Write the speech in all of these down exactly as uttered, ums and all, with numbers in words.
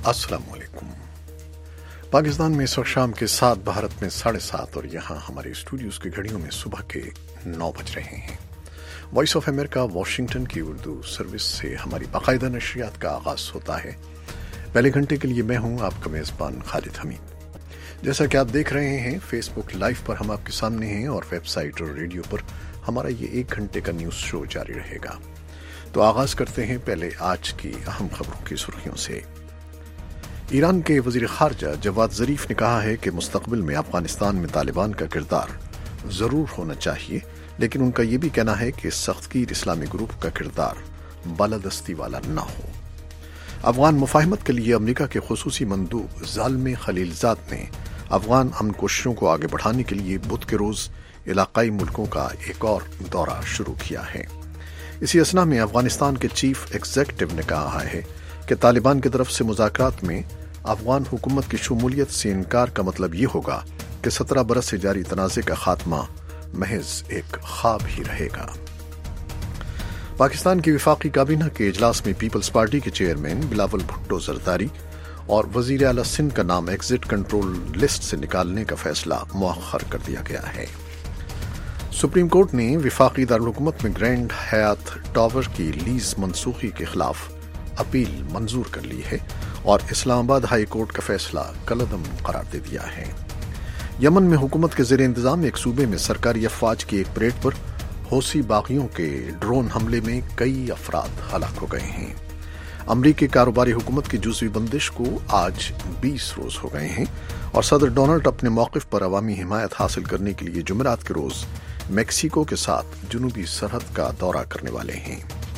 السلام علیکم۔ پاکستان میں اس وقت شام کے سات، بھارت میں ساڑھے سات، اور یہاں ہمارے اسٹوڈیوز کی گھڑیوں میں صبح کے نو بج رہے ہیں۔ وائس آف امریکہ واشنگٹن کی اردو سروس سے ہماری باقاعدہ نشریات کا آغاز ہوتا ہے۔ پہلے گھنٹے کے لیے میں ہوں آپ کا میزبان خالد حمید۔ جیسا کہ آپ دیکھ رہے ہیں فیس بک لائیو پر ہم آپ کے سامنے ہیں، اور ویب سائٹ اور ریڈیو پر ہمارا یہ ایک گھنٹے کا نیوز شو جاری رہے گا۔ تو آغاز کرتے ہیں پہلے آج کی اہم خبروں کی سرخیوں سے۔ ایران کے وزیر خارجہ جواد ظریف نے کہا ہے کہ مستقبل میں افغانستان میں طالبان کا کردار ضرور ہونا چاہیے، لیکن ان کا یہ بھی کہنا ہے کہ سخت گیر اسلامی گروپ کا کردار بالادستی والا نہ ہو۔ افغان مفاہمت کے لیے امریکہ کے خصوصی مندوب زالمے خلیلزاد نے افغان امن کوششوں کو آگے بڑھانے کے لیے بدھ کے روز علاقائی ملکوں کا ایک اور دورہ شروع کیا ہے۔ اسی اثنا میں افغانستان کے چیف ایگزیکٹو نے کہا ہے کہ طالبان کی طرف سے مذاکرات میں افغان حکومت کی شمولیت سے انکار کا مطلب یہ ہوگا کہ سترہ برس سے جاری تنازع کا خاتمہ محض ایک خواب ہی رہے گا۔ پاکستان کی وفاقی کابینہ کے اجلاس میں پیپلز پارٹی کے چیئرمین بلاول بھٹو زرداری اور وزیر اعلیٰ سندھ کا نام ایگزٹ کنٹرول لسٹ سے نکالنے کا فیصلہ مؤخر کر دیا گیا ہے۔ سپریم کورٹ نے وفاقی دارالحکومت میں گرینڈ حیات ٹاور کی لیز منسوخی کے خلاف اپیل منظور کر لی ہے، اور اسلام آباد ہائی کورٹ کا فیصلہ کالعدم قرار دے دیا ہے۔ یمن میں حکومت کے زیر انتظام ایک صوبے میں سرکاری افواج کی ایک پریڈ پر حوثی باغیوں کے ڈرون حملے میں کئی افراد ہلاک ہو گئے ہیں۔ امریکی کاروباری حکومت کی جزوی بندش کو آج بیس روز ہو گئے ہیں، اور صدر ڈونلڈ اپنے موقف پر عوامی حمایت حاصل کرنے کے لیے جمعرات کے روز میکسیکو کے ساتھ جنوبی سرحد کا دورہ کرنے والے ہیں۔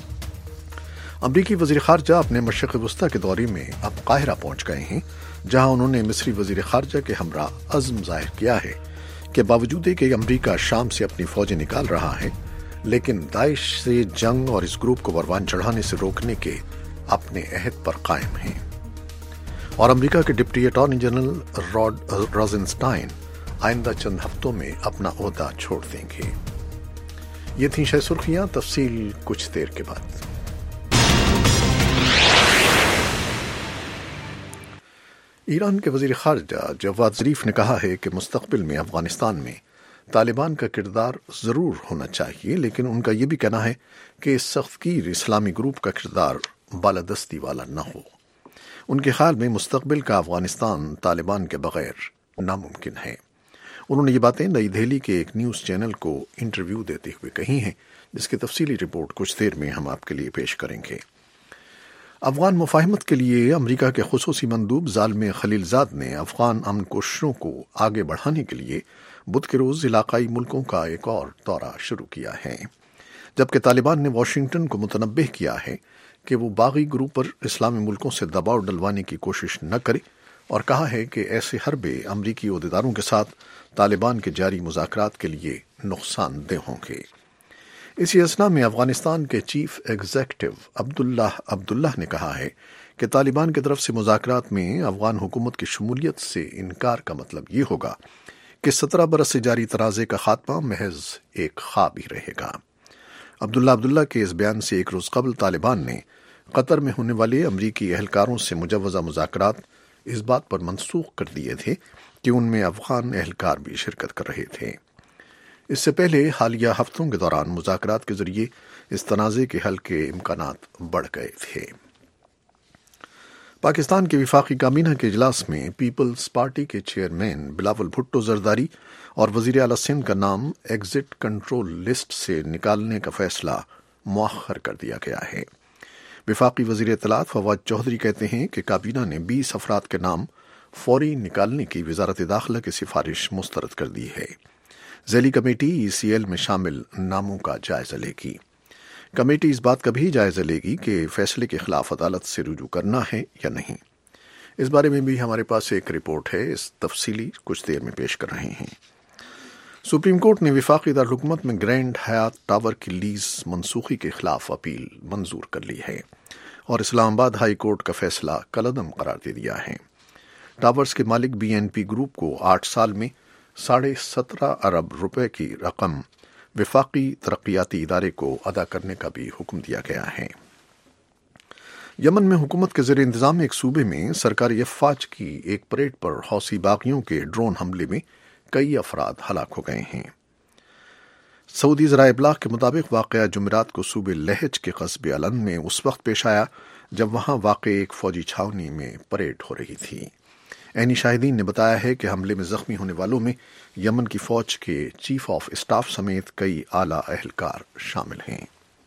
امریکی وزیر خارجہ اپنے مشرق وسطیٰ کے دورے میں اب قاہرہ پہنچ گئے ہیں، جہاں انہوں نے مصری وزیر خارجہ کے ہمراہ عزم ظاہر کیا ہے کہ باوجود کہ امریکہ شام سے اپنی فوجیں نکال رہا ہے، لیکن داعش سے جنگ اور اس گروپ کو پروان چڑھانے سے روکنے کے اپنے عہد پر قائم ہیں۔ اور امریکہ کے deputy attorney general Rod Rosenstein آئندہ چند ہفتوں میں اپنا عہدہ چھوڑ دیں گے۔ یہ تھیں شہ سرخیاں، تفصیل کچھ دیر کے بعد۔ ایران کے وزیر خارجہ جواد ظریف نے کہا ہے کہ مستقبل میں افغانستان میں طالبان کا کردار ضرور ہونا چاہیے، لیکن ان کا یہ بھی کہنا ہے کہ اس سخت گیر اسلامی گروپ کا کردار بالادستی والا نہ ہو۔ ان کے خیال میں مستقبل کا افغانستان طالبان کے بغیر ناممکن ہے۔ انہوں نے یہ باتیں نئی دہلی کے ایک نیوز چینل کو انٹرویو دیتے ہوئے کہی ہیں، جس کی تفصیلی رپورٹ کچھ دیر میں ہم آپ کے لیے پیش کریں گے۔ افغان مفاہمت کے لیے امریکہ کے خصوصی مندوب زالمے خلیلزاد نے افغان امن کوششوں کو آگے بڑھانے کے لیے بدھ کے روز علاقائی ملکوں کا ایک اور دورہ شروع کیا ہے، جبکہ طالبان نے واشنگٹن کو متنبہ کیا ہے کہ وہ باغی گروپ پر اسلامی ملکوں سے دباؤ ڈلوانے کی کوشش نہ کرے، اور کہا ہے کہ ایسے حربے امریکی عہدیداروں کے ساتھ طالبان کے جاری مذاکرات کے لیے نقصان دہ ہوں گے۔ اسی اثنا میں افغانستان کے چیف ایگزیکٹو عبداللہ عبداللہ نے کہا ہے کہ طالبان کی طرف سے مذاکرات میں افغان حکومت کی شمولیت سے انکار کا مطلب یہ ہوگا کہ سترہ برس سے جاری تنازع کا خاتمہ محض ایک خواب ہی رہے گا۔ عبداللہ عبداللہ کے اس بیان سے ایک روز قبل طالبان نے قطر میں ہونے والے امریکی اہلکاروں سے مجوزہ مذاکرات اس بات پر منسوخ کر دیے تھے کہ ان میں افغان اہلکار بھی شرکت کر رہے تھے۔ اس سے پہلے حالیہ ہفتوں کے دوران مذاکرات کے ذریعے اس تنازع کے حل کے امکانات بڑھ گئے تھے۔ پاکستان کے وفاقی کابینہ کے اجلاس میں پیپلز پارٹی کے چیئرمین بلاول بھٹو زرداری اور وزیر اعلیٰ سندھ کا نام ایگزٹ کنٹرول لسٹ سے نکالنے کا فیصلہ مؤخر کر دیا گیا ہے۔ وفاقی وزیر اطلاعات فواد چودھری کہتے ہیں کہ کابینہ نے بیس افراد کے نام فوری نکالنے کی وزارت داخلہ کی سفارش مسترد کر دی ہے۔ ذیلی کمیٹی ای سی ایل میں شامل ناموں کا جائزہ لے گی۔ کمیٹی اس بات کا بھی جائزہ لے گی کہ فیصلے کے خلاف عدالت سے رجوع کرنا ہے یا نہیں۔ اس بارے میں بھی ہمارے پاس ایک رپورٹ ہے، اس تفصیلی کچھ دیر میں پیش کر رہے ہیں۔ سپریم کورٹ نے وفاقی دارالحکومت میں گرینڈ حیات ٹاور کی لیز منسوخی کے خلاف اپیل منظور کر لی ہے، اور اسلام آباد ہائی کورٹ کا فیصلہ کالعدم قرار دے دیا ہے۔ ٹاورز کے مالک بی این پی گروپ کو آٹھ سال میں ساڑھے سترہ ارب روپے کی رقم وفاقی ترقیاتی ادارے کو ادا کرنے کا بھی حکم دیا گیا ہے۔ یمن میں حکومت کے زیر انتظام ایک صوبے میں سرکاری افواج کی ایک پریڈ پر حوثی باغیوں کے ڈرون حملے میں کئی افراد ہلاک ہو گئے ہیں۔ سعودی ذرائع ابلاغ کے مطابق واقعہ جمعرات کو صوبے لہج کے قصبے علن میں اس وقت پیش آیا جب وہاں واقع ایک فوجی چھاونی میں پریڈ ہو رہی تھی۔ عینی شاہدین نے بتایا ہے کہ حملے میں زخمی ہونے والوں میں یمن کی فوج کے چیف آف اسٹاف سمیت کئی اعلیٰ اہلکار شامل ہیں۔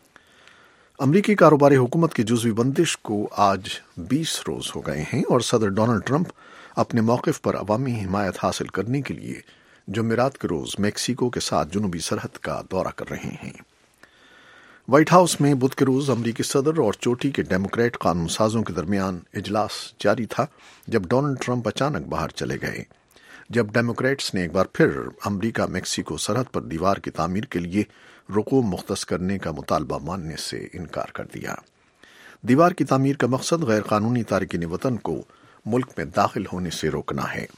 امریکی کاروباری حکومت کی جزوی بندش کو آج بیس روز ہو گئے ہیں اور صدر ڈونلڈ ٹرمپ اپنے موقف پر عوامی حمایت حاصل کرنے کے لیے جمعرات کے روز میکسیکو کے ساتھ جنوبی سرحد کا دورہ کر رہے ہیں۔ وائٹ ہاؤس میں بدھ کے روز امریکی صدر اور چوٹی کے ڈیموکریٹ قانون سازوں کے درمیان اجلاس جاری تھا جب ڈونلڈ ٹرمپ اچانک باہر چلے گئے، جب ڈیموکریٹس نے ایک بار پھر امریکہ میکسیکو سرحد پر دیوار کی تعمیر کے لیے رقوم مختص کرنے کا مطالبہ ماننے سے انکار کر دیا۔ دیوار کی تعمیر کا مقصد غیر قانونی تارکین وطن کو ملک میں داخل ہونے سے روکنا ہے۔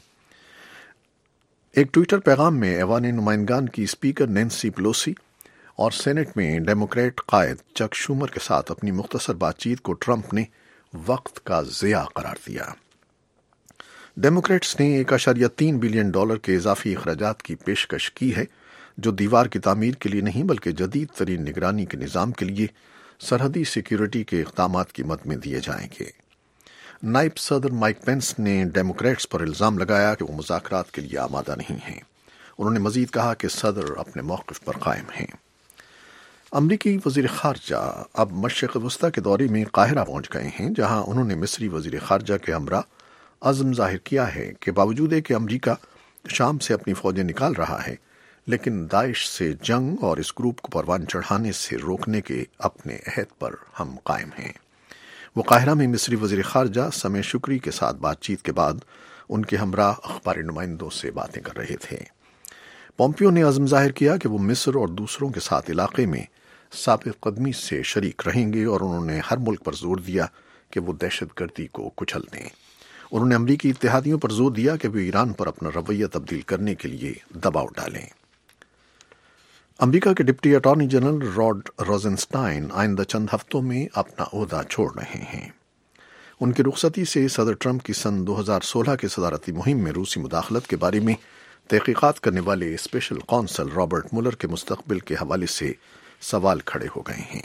ایک ٹویٹر پیغام میں ایوان نمائندگان کی اسپیکر نینسی پیلوسی اور سینٹ میں ڈیموکریٹ قائد چک شومر کے ساتھ اپنی مختصر بات چیت کو ٹرمپ نے وقت کا ضیاع قرار دیا۔ ڈیموکریٹس نے ایک اشاریہ تین بلین ڈالر کے اضافی اخراجات کی پیشکش کی ہے جو دیوار کی تعمیر کے لیے نہیں بلکہ جدید ترین نگرانی کے نظام کے لیے سرحدی سیکیورٹی کے اقدامات کی مد میں دیے جائیں گے۔ نائب صدر مائک پینس نے ڈیموکریٹس پر الزام لگایا کہ وہ مذاکرات کے لیے آمادہ نہیں ہیں۔ انہوں نے مزید کہا کہ صدر اپنے موقف پر قائم ہیں۔ امریکی وزیر خارجہ اب مشرق وسطی کے دورے میں قاہرہ پہنچ گئے ہیں، جہاں انہوں نے مصری وزیر خارجہ کے ہمراہ عزم ظاہر کیا ہے کہ باوجود کہ امریکہ شام سے اپنی فوجیں نکال رہا ہے لیکن داعش سے جنگ اور اس گروپ کو پروان چڑھانے سے روکنے کے اپنے عہد پر ہم قائم ہیں۔ وہ قاہرہ میں مصری وزیر خارجہ سمیع شکری کے ساتھ بات چیت کے بعد ان کے ہمراہ اخباری نمائندوں سے باتیں کر رہے تھے۔ پومپیو نے عزم ظاہر کیا کہ وہ مصر اور دوسروں کے ساتھ علاقے میں ثابت قدمی سے شریک رہیں گے اور انہوں نے ہر ملک پر زور دیا کہ وہ دہشت گردی کو کچل دیں۔ انہوں نے امریکی اتحادیوں پر زور دیا کہ وہ ایران پر اپنا رویہ تبدیل کرنے کے لیے دباؤ ڈالیں۔ امریکہ کے deputy attorney general Rod Rosenstein آئندہ چند ہفتوں میں اپنا عہدہ چھوڑ رہے ہیں۔ ان کی رخصتی سے صدر ٹرمپ کی سن دو ہزار سولہ کے صدارتی مہم میں روسی مداخلت کے بارے میں تحقیقات کرنے والے اسپیشل کونسل رابرٹ مولر کے مستقبل کے حوالے سے سوال کھڑے ہو گئے ہیں۔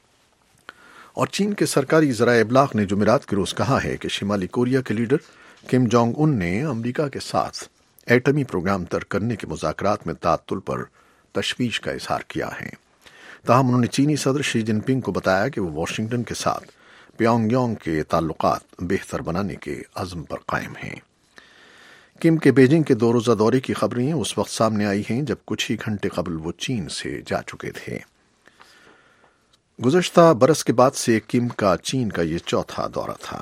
اور چین کے سرکاری ذرائع ابلاغ نے جمعرات کے روز کہا ہے کہ شمالی کوریا کے لیڈر کم جونگ ان نے امریکہ کے ساتھ ایٹمی پروگرام ترک کرنے کے مذاکرات میں تعطل پر تشویش کا اظہار کیا ہے۔ تاہم انہوں نے چینی صدر شی جن پنگ کو بتایا کہ وہ واشنگٹن کے ساتھ پیونگ یانگ کے تعلقات بہتر بنانے کے عزم پر قائم ہیں۔ کم کے بیجنگ کے دو روزہ دورے کی خبریں اس وقت سامنے آئی ہیں جب کچھ ہی گھنٹے قبل وہ چین سے جا چکے تھے۔ گزشتہ برس کے بعد سے کم کا چین کا یہ چوتھا دورہ تھا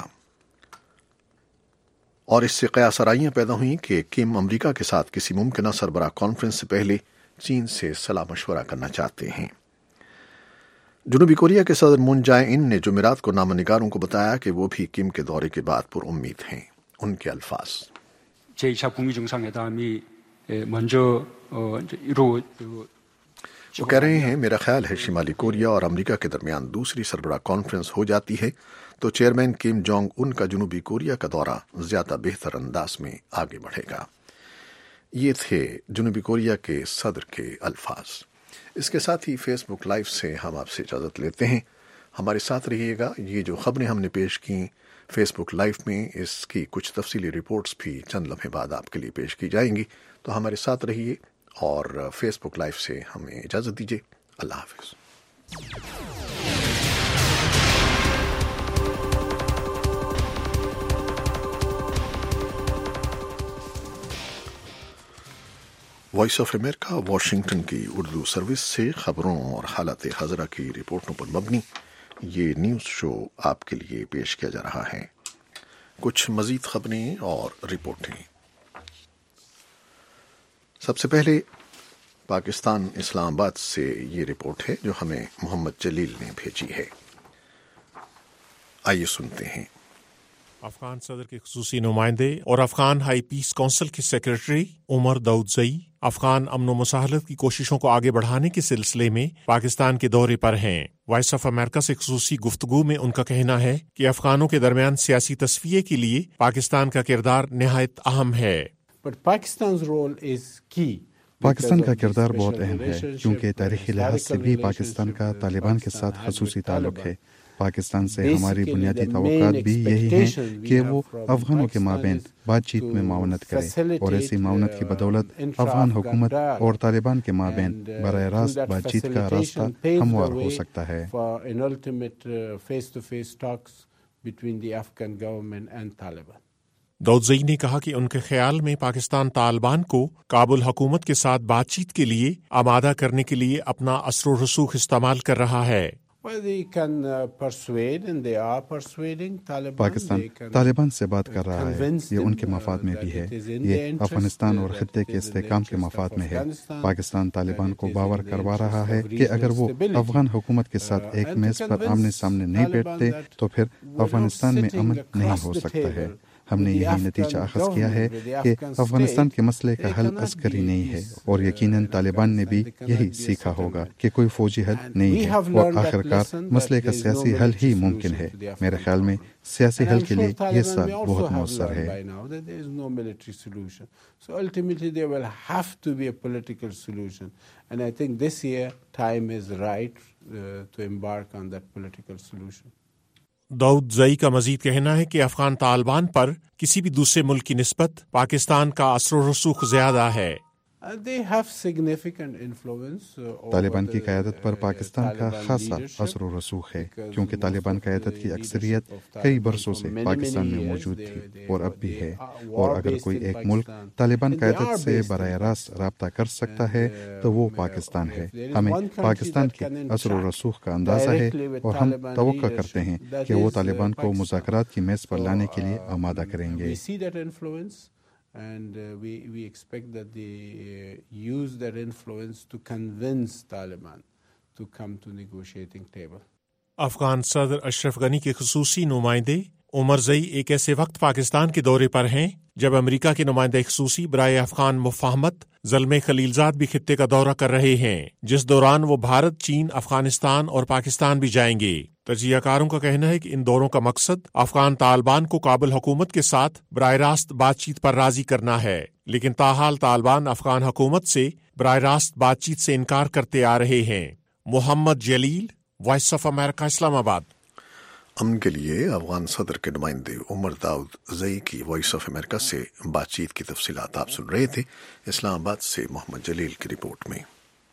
اور اس سے قیاس آرائیاں پیدا ہوئیں کہ کم امریکہ کے ساتھ کسی ممکنہ سربراہ کانفرنس سے پہلے چین سے صلاح مشورہ کرنا چاہتے ہیں۔ جنوبی کوریا کے صدر مون جائے ان نے جمعرات کو نامہ نگاروں کو بتایا کہ وہ بھی کم کے دورے کے بعد پر امید ہیں۔ ان کے الفاظ 제이 차 북미 정상회담이 먼저 이루 وہ کہہ رہے ہیں میرا خیال ہے شمالی کوریا اور امریکہ کے درمیان دوسری سربراہ کانفرنس ہو جاتی ہے تو چیئرمین کم جونگ ان کا جنوبی کوریا کا دورہ زیادہ بہتر انداز میں آگے بڑھے گا۔ یہ تھے جنوبی کوریا کے صدر کے الفاظ۔ اس کے ساتھ ہی فیس بک لائیو سے ہم آپ سے اجازت لیتے ہیں۔ ہمارے ساتھ رہیے گا۔ یہ جو خبریں ہم نے پیش کی فیس بک لائیو میں، اس کی کچھ تفصیلی رپورٹس بھی چند لمحے بعد آپ کے لیے پیش کی جائیں گی، تو ہمارے ساتھ رہیے اور فیس بک لائیو سے ہمیں اجازت دیجیے۔ اللہ حافظ۔ وائس آف امریکہ واشنگٹن کی اردو سروس سے خبروں اور حالات حاضرہ کی رپورٹوں پر مبنی یہ نیوز شو آپ کے لیے پیش کیا جا رہا ہے۔ کچھ مزید خبریں اور رپورٹیں۔ سب سے پہلے پاکستان اسلام آباد سے یہ رپورٹ ہے جو ہمیں محمد جلیل نے بھیجی ہے۔ آئیے سنتے ہیں۔ افغان صدر کے خصوصی نمائندے اور افغان ہائی پیس کونسل کے سیکرٹری عمر داؤدزئی افغان امن و مساہلت کی کوششوں کو آگے بڑھانے کے سلسلے میں پاکستان کے دورے پر ہیں۔ وائس آف امریکہ سے خصوصی گفتگو میں ان کا کہنا ہے کہ افغانوں کے درمیان سیاسی تصفیے کے لیے پاکستان کا کردار نہایت اہم ہے۔ پاکستان کا کردار بہت اہم ہے کیونکہ تاریخی لحاظ سے بھی پاکستان کا طالبان کے ساتھ خصوصی تعلق ہے۔ پاکستان سے ہماری بنیادی توقعات بھی یہی ہیں کہ وہ افغانوں کے مابین بات چیت میں معاونت کرے، اور ایسی معاونت کی بدولت افغان حکومت اور طالبان کے مابین براہ راست بات چیت کا راستہ ہموار ہو سکتا ہے۔ داؤدزئی نے کہا کہ ان کے خیال میں پاکستان طالبان کو کابل حکومت کے ساتھ بات چیت کے لیے آمادہ کرنے کے لیے اپنا اثر و رسوخ استعمال کر رہا ہے۔ پاکستان طالبان سے بات کر رہا ہے، یہ ان کے مفاد میں بھی ہے، یہ افغانستان اور خطے کے استحکام کے مفاد میں ہے۔ پاکستان طالبان کو باور کروا رہا ہے کہ اگر وہ افغان حکومت کے ساتھ ایک میز پر آمنے سامنے نہیں بیٹھتے تو پھر افغانستان میں امن نہیں ہو سکتا ہے۔ ہم نے یہی نتیجہ اخذ کیا ہے کہ افغانستان کے مسئلے کا حل عسکری نہیں ہے، اور یقیناً طالبان نے بھی یہی سیکھا ہوگا کہ کوئی فوجی حل نہیں ہے، اور آخرکار مسئلے کا سیاسی حل ہی ممکن ہے۔ میرے خیال میں سیاسی حل کے لیے یہ سال بہت مؤثر ہے۔ داؤدزئی کا مزید کہنا ہے کہ افغان طالبان پر کسی بھی دوسرے ملک کی نسبت پاکستان کا اثر و رسوخ زیادہ ہے۔ طالبان کی قیادت پر پاکستان کا خاصا اثر و رسوخ ہے، کیونکہ طالبان قیادت کی اکثریت کئی برسوں سے پاکستان میں موجود تھی اور اب بھی ہے، اور اگر کوئی ایک ملک طالبان قیادت سے براہ راست رابطہ کر سکتا ہے تو وہ پاکستان ہے۔ ہمیں پاکستان کے اثر و رسوخ کا اندازہ ہے، اور ہم توقع کرتے ہیں کہ وہ طالبان کو مذاکرات کی میز پر لانے کے لیے آمادہ کریں گے۔ And uh, we, we expect that they uh, use that influence to convince Taliban to come to negotiating table. Afghan صدر اشرف غنی کے خصوصی نمائندے عمر زئی ایک ایسے وقت پاکستان کے دورے پر ہیں جب امریکہ کے نمائندہ خصوصی برائے افغان مفاہمت زلمے خلیلزاد بھی خطے کا دورہ کر رہے ہیں، جس دوران وہ بھارت، چین، افغانستان اور پاکستان بھی جائیں گے۔ تجزیہ کاروں کا کہنا ہے کہ ان دوروں کا مقصد افغان طالبان کو کابل حکومت کے ساتھ براہ راست بات چیت پر راضی کرنا ہے، لیکن تاحال طالبان افغان حکومت سے براہ راست بات چیت سے انکار کرتے آ رہے ہیں۔ محمد جلیل، وائس آف امریکہ، اسلام آباد۔ امن کے لیے افغان صدر کے نمائندے عمر داؤدزئی کی وائس آف امریکہ سے بات چیت کی تفصیلات آپ سن رہے تھے۔ اسلام آباد سے محمد جلیل کی رپورٹ میں۔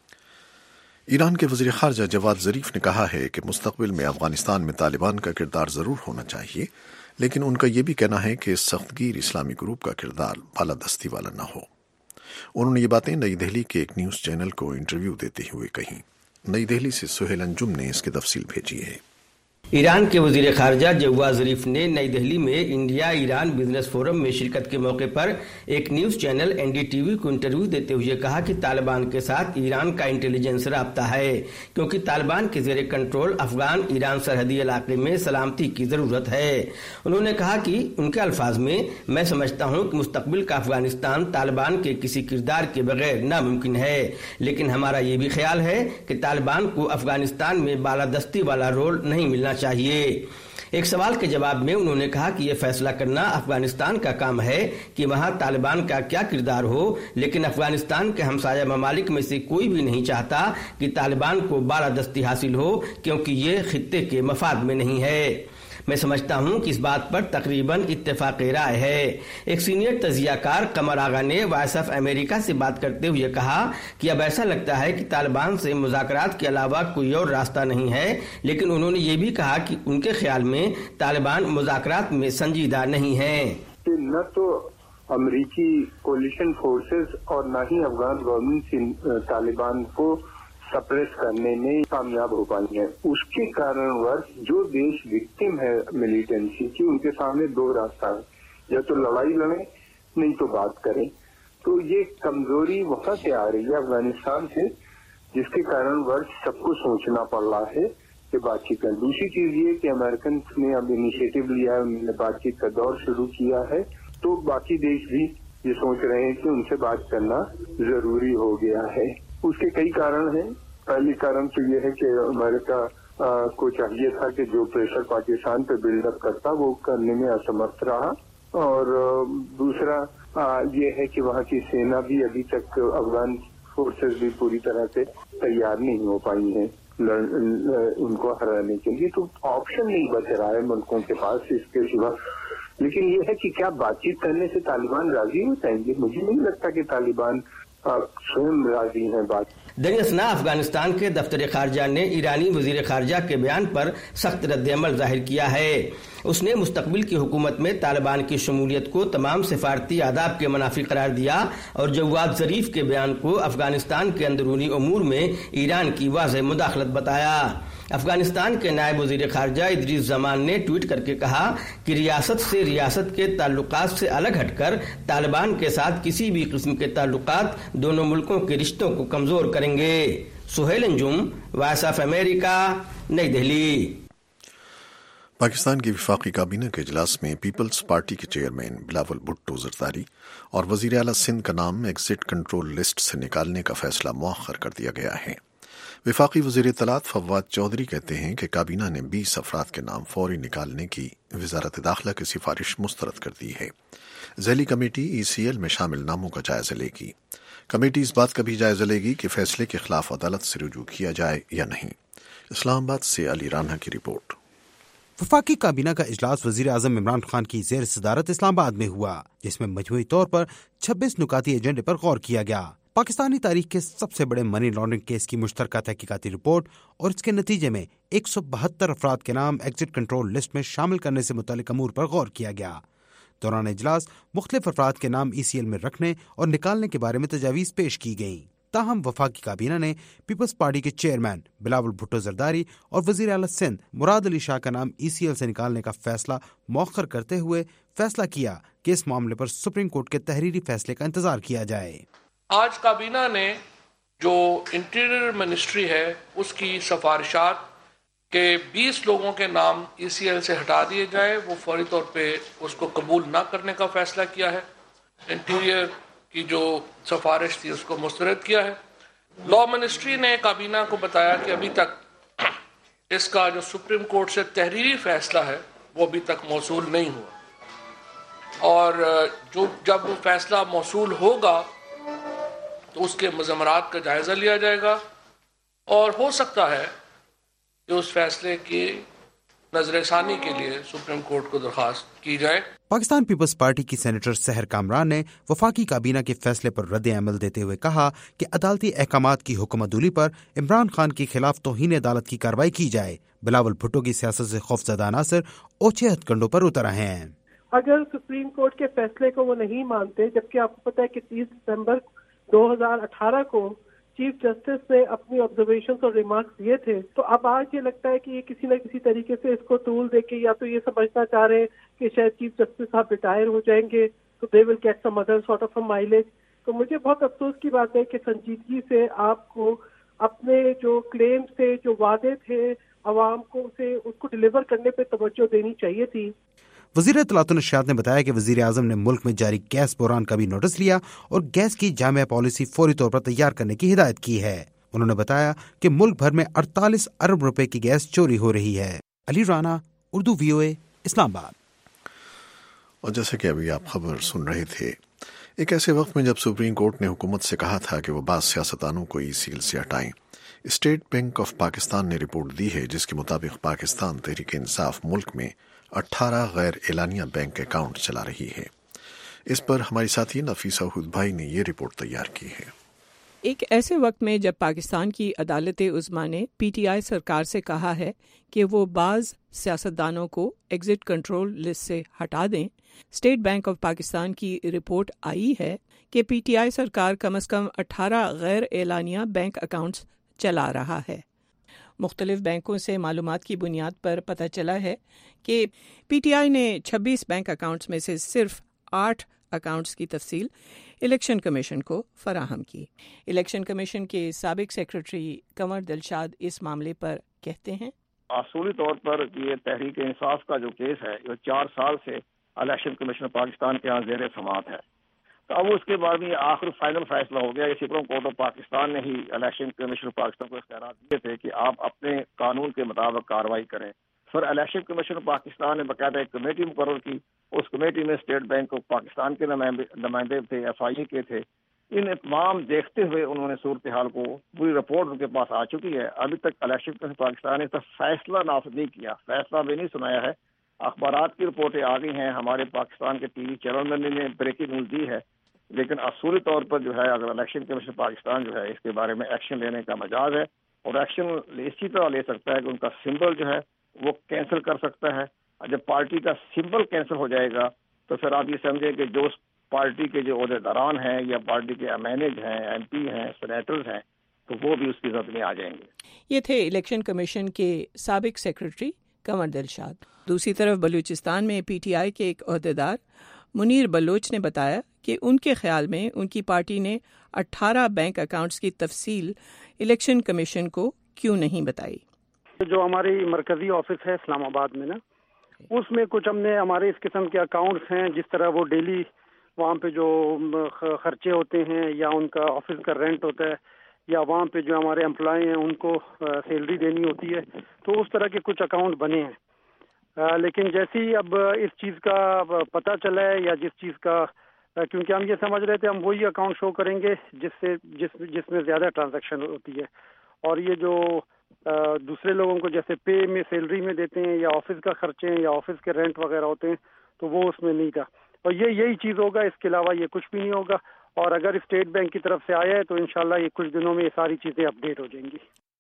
ایران کے وزیر خارجہ جواد ظریف نے کہا ہے کہ مستقبل میں افغانستان میں طالبان کا کردار ضرور ہونا چاہیے، لیکن ان کا یہ بھی کہنا ہے کہ سخت گیر اسلامی گروپ کا کردار بالادستی والا نہ ہو۔ انہوں نے یہ باتیں نئی دہلی کے ایک نیوز چینل کو انٹرویو دیتے ہوئے کہیں۔ نئی دہلی سے سہیل انجم نے اس کی تفصیل بھیجی ہے۔ ایران کے وزیر خارجہ جواد ظریف نے نئی دہلی میں انڈیا ایران بزنس فورم میں شرکت کے موقع پر ایک news channel N D T V کو انٹرویو دیتے ہوئے کہا کہ طالبان کے ساتھ ایران کا انٹیلیجنس رابطہ ہے، کیونکہ طالبان کے زیر کنٹرول افغان ایران سرحدی علاقے میں سلامتی کی ضرورت ہے۔ انہوں نے کہا کہ ان کے الفاظ میں، میں سمجھتا ہوں کہ مستقبل کا افغانستان طالبان کے کسی کردار کے بغیر ناممکن ہے، لیکن ہمارا یہ بھی خیال ہے کہ طالبان کو افغانستان میں بالادستی والا رول نہیں ملنا چاہیے۔ ایک سوال کے جواب میں انہوں نے کہا کہ یہ فیصلہ کرنا افغانستان کا کام ہے کہ وہاں طالبان کا کیا کردار ہو، لیکن افغانستان کے ہمسایہ ممالک میں سے کوئی بھی نہیں چاہتا کہ طالبان کو بالادستی حاصل ہو، کیونکہ یہ خطے کے مفاد میں نہیں ہے۔ میں سمجھتا ہوں کہ اس بات پر تقریباً اتفاق رائے ہے۔ ایک سینئر تجزیہ کار قمر آغا نے وائس آف امریکہ سے بات کرتے ہوئے کہا کہ اب ایسا لگتا ہے کہ طالبان سے مذاکرات کے علاوہ کوئی اور راستہ نہیں ہے، لیکن انہوں نے یہ بھی کہا کہ ان کے خیال میں طالبان مذاکرات میں سنجیدہ نہیں ہیں۔ نہ تو امریکی کولیشن فورسز اور نہ ہی افغان گورنمنٹ طالبان کو سپریس کرنے میں کامیاب ہو پائی ہے۔ اس کے کارن ورس جو دیش وکٹم ہے ملیٹنسی کی، ان کے سامنے دو راستہ ہے، یا تو لڑائی لڑیں نہیں تو بات کریں۔ تو یہ کمزوری وہاں سے آ رہی ہے افغانستان سے، جس کے کارن ورس سب کو سوچنا پڑ رہا ہے کہ بات چیت کریں. دوسری چیز یہ کہ امریکن نے اب انیشیٹو لیا ہے, انہوں نے بات چیت کا دور شروع کیا ہے, تو باقی دیش بھی یہ سوچ رہے ہیں کہ ان سے بات کرنا ضروری ہو گیا ہے. اس کے کئی کارن ہیں. پہلی کارن تو یہ ہے کہ امریکہ کو چاہیے تھا کہ جو پریشر پاکستان پہ بلڈ اپ کرتا وہ کرنے میں اسمرتھ رہا, اور دوسرا یہ ہے کہ وہاں کی سینا بھی ابھی تک, افغان فورسز بھی پوری طرح سے تیار نہیں ہو پائی ہیں ان کو ہرانے کے لیے. تو آپشن نہیں بچ رہا ہے ملکوں کے پاس اس کے سوا. لیکن یہ ہے کہ کیا بات چیت کرنے سے طالبان راضی ہو جائیں گے؟ مجھے نہیں لگتا کہ طالبان سوئم راضی ہیں. بات درسنا افغانستان کے دفتر خارجہ نے ایرانی وزیر خارجہ کے بیان پر سخت رد عمل ظاہر کیا ہے. اس نے مستقبل کی حکومت میں طالبان کی شمولیت کو تمام سفارتی آداب کے منافی قرار دیا اور جواد ظریف کے بیان کو افغانستان کے اندرونی امور میں ایران کی واضح مداخلت بتایا. افغانستان کے نائب وزیر خارجہ ادریس زمان نے ٹویٹ کر کے کہا کہ ریاست سے ریاست کے تعلقات سے الگ ہٹ کر طالبان کے ساتھ کسی بھی قسم کے تعلقات دونوں ملکوں کے رشتوں کو کمزور کریں گے. Sohail Anjum, voice of America, نئی دہلی. پاکستان کی وفاقی کابینہ کے اجلاس میں پیپلز پارٹی کے چیئرمین بلاول بھٹو زرداری اور وزیر اعلیٰ سندھ کا نام ایگزٹ کنٹرول لسٹ سے نکالنے کا فیصلہ مؤخر کر دیا گیا ہے. وفاقی وزیر اطلاعات فواد چودھری کہتے ہیں کہ کابینہ نے بیس افراد کے نام فوری نکالنے کی وزارت داخلہ کی سفارش مسترد کر دی ہے. ذیلی کمیٹی ای سی ایل میں شامل ناموں کا جائزہ لے گی. کمیٹی اس بات کا بھی جائزہ لے گی کہ فیصلے کے خلاف عدالت سے رجوع کیا جائے یا نہیں. اسلام آباد سے علی رانہ کی رپورٹ. وفاقی کابینہ کا اجلاس وزیر اعظم عمران خان کی زیر صدارت اسلام آباد میں ہوا, جس میں مجموعی طور پر چھبیس نکاتی ایجنڈے پر غور کیا گیا. پاکستانی تاریخ کے سب سے بڑے منی لانڈرنگ کیس کی مشترکہ تحقیقاتی رپورٹ اور اس کے نتیجے میں ایک سو بہتر افراد کے نام ایگزٹ کنٹرول لسٹ میں شامل کرنے سے متعلق امور پر غور کیا گیا. دوران اجلاس مختلف افراد کے نام ای سی ایل میں رکھنے اور نکالنے کے بارے میں تجاویز پیش کی گئیں. تاہم وفاقی کابینہ نے پیپلز پارٹی کے چیئرمین بلاول بھٹو زرداری اور وزیر اعلیٰ سندھ مراد علی شاہ کا نام ای سی ایل سے نکالنے کا فیصلہ مؤخر کرتے ہوئے فیصلہ کیا کہ اس معاملے پر سپریم کورٹ کے تحریری فیصلے کا انتظار کیا جائے. آج کابینہ نے جو انٹیریئر منسٹری ہے اس کی سفارشات کہ بیس لوگوں کے نام ای سی ایل سے ہٹا دیے جائے, وہ فوری طور پہ اس کو قبول نہ کرنے کا فیصلہ کیا ہے. انٹیریئر کی جو سفارش تھی اس کو مسترد کیا ہے. لا منسٹری نے کابینہ کو بتایا کہ ابھی تک اس کا جو سپریم کورٹ سے تحریری فیصلہ ہے وہ ابھی تک موصول نہیں ہوا, اور جو جب وہ فیصلہ موصول ہوگا تو اس کے مضمرات کا جائزہ لیا جائے گا, اور ہو سکتا ہے کہ اس فیصلے کی نظر ثانی کے لیے سپریم کورٹ کو درخواست کی جائے. پاکستان پیپلز پارٹی کی سینیٹر سحر کامران نے وفاقی کابینہ کے فیصلے پر رد عمل دیتے ہوئے کہا کہ عدالتی احکامات کی حکم دولی پر عمران خان کے خلاف توہین عدالت کی کارروائی کی جائے. بلاول بھٹو کی سیاست سے خوفزدہ عناصر اوچھے ہتھ کنڈوں پر اتر رہے ہیں. اگر سپریم کورٹ کے فیصلے کو وہ نہیں مانتے, جبکہ آپ کو پتا ہے کہ تیس دسمبر دو ہزار اٹھارہ کو چیف جسٹس نے اپنی آبزرویشنز اور ریمارکس دیے تھے, تو اب آج یہ لگتا ہے کہ یہ کسی نہ کسی طریقے سے اس کو طول دے کے یا تو یہ سمجھنا چاہ رہے ہیں کہ شاید چیف جسٹس صاحب ریٹائر ہو جائیں گے تو they will get some other sort of mileage. تو مجھے بہت افسوس کی بات ہے کہ سنجیدگی سے آپ کو اپنے جو کلیم سے جو وعدے تھے عوام کو سے اس کو ڈیلیور کرنے پہ توجہ دینی چاہیے تھی. وزیر اطلاعات و نشریات نے بتایا کہ وزیر اعظم نے ملک میں جاری گیس بحران کا بھی نوٹس لیا اور گیس کی جامع پالیسی فوری طور پر تیار کرنے کی ہدایت کی ہے. انہوں نے بتایا کہ ملک بھر میں اڑتالیس ارب روپے کی گیس چوری ہو رہی ہے. علی رانا, اردو وی او اے, اسلام آباد. اور جیسے کہ ابھی آپ خبر سن رہے تھے, ایک ایسے وقت میں جب سپریم کورٹ نے حکومت سے کہا تھا کہ وہ بعض سیاستدانوں کو ای سی ایل سے ہٹائیں, اسٹیٹ بینک آف پاکستان نے رپورٹ دی ہے جس کے مطابق پاکستان تحریک انصاف ملک میں اٹھارہ غیر اعلانیہ بینک اکاؤنٹ چلا رہی ہے. اس پر ہماری ساتھی نفیسہ ہود بھائی نے یہ رپورٹ تیار کی ہے. ایک ایسے وقت میں جب پاکستان کی عدالت عظمیٰ نے پی ٹی آئی سرکار سے کہا ہے کہ وہ بعض سیاستدانوں کو ایگزٹ کنٹرول لسٹ سے ہٹا دیں, اسٹیٹ بینک آف پاکستان کی رپورٹ آئی ہے کہ پی ٹی آئی سرکار کم از کم اٹھارہ غیر اعلانیہ بینک اکاؤنٹس چلا رہا ہے. مختلف بینکوں سے معلومات کی بنیاد پر پتہ چلا ہے کہ پی ٹی آئی نے چھبیس بینک اکاؤنٹس میں سے صرف آٹھ اکاؤنٹس کی تفصیل الیکشن کمیشن کو فراہم کی. الیکشن کمیشن کے سابق سیکرٹری کنور دلشاد اس معاملے پر کہتے ہیں, اصولی طور پر یہ تحریک انصاف کا جو کیس ہے جو چار سال سے الیکشن کمیشن پاکستان کے یہاں زیر سماعت ہے، تو اب اس کے بعد یہ آخر فائنل فیصلہ ہو گیا. یہ سپریم کورٹ آف پاکستان نے ہی الیکشن کمیشن پاکستان کو اختیارات دیے تھے کہ آپ اپنے قانون کے مطابق کارروائی کریں. پھر الیکشن کمیشن پاکستان نے باقاعدہ ایک کمیٹی مقرر کی. اس کمیٹی میں اسٹیٹ بینک آف پاکستان کے نمائندے تھے، ایف آئی اے کے تھے. ان تمام دیکھتے ہوئے انہوں نے صورتحال کو پوری رپورٹ ان کے پاس آ چکی ہے. ابھی تک الیکشن کمیشن پاکستان نے اس فیصلہ نافذ نہیں کیا، فیصلہ بھی نہیں سنایا ہے. اخبارات کی رپورٹیں آ گئی ہیں، ہمارے پاکستان کے ٹی وی چینل میں نے بریکنگ نیوز دی ہے، لیکن اصولی طور پر جو ہے اگر الیکشن کمیشن پاکستان جو ہے اس کے بارے میں ایکشن لینے کا مجاز ہے، اور ایکشن اسی طرح لے سکتا ہے کہ ان کا سمبل جو ہے وہ کینسل کر سکتا ہے. جب پارٹی کا سمبل کینسل ہو جائے گا تو پھر آپ یہ سمجھیں کہ جو پارٹی کے جو عہدے داران ہیں یا پارٹی کے مینیج ہیں، ایم پی ہیں، سینیٹرز ہیں، تو وہ بھی اس کی زد میں آ جائیں گے. یہ تھے الیکشن کمیشن کے سابق سیکرٹری کنور دلشاد. دوسری طرف بلوچستان میں پی ٹی آئی کے ایک عہدیدار منیر بلوچ نے بتایا کہ ان کے خیال میں ان کی پارٹی نے اٹھارہ بینک اکاؤنٹس کی تفصیل الیکشن کمیشن کو کیوں نہیں بتائی. جو ہماری مرکزی آفس ہے اسلام آباد میں نا، اس میں کچھ ہم نے ہمارے اس قسم کے اکاؤنٹس ہیں، جس طرح وہ ڈیلی وہاں پہ جو خرچے ہوتے ہیں یا ان کا آفس کا رینٹ ہوتا ہے یا وہاں پہ جو ہمارے امپلائی ہیں ان کو سیلری دینی ہوتی ہے، تو اس طرح کے کچھ اکاؤنٹ بنے ہیں. لیکن جیسی اب اس چیز کا پتہ چلا ہے یا جس چیز کا، کیونکہ ہم یہ سمجھ رہے تھے ہم وہی اکاؤنٹ شو کریں گے جس سے جس جس میں زیادہ ٹرانزیکشن ہوتی ہے، اور یہ جو دوسرے لوگوں کو جیسے پے میں سیلری میں دیتے ہیں یا آفس کا خرچے ہیں یا آفس کے رینٹ وغیرہ ہوتے ہیں، تو وہ اس میں نہیں تھا. اور یہ یہی چیز ہوگا، اس کے علاوہ یہ کچھ بھی نہیں ہوگا. اور اگر اسٹیٹ بینک کی طرف سے آیا ہے تو انشاءاللہ یہ کچھ دنوں میں یہ ساری چیزیں اپڈیٹ ہو جائیں گی.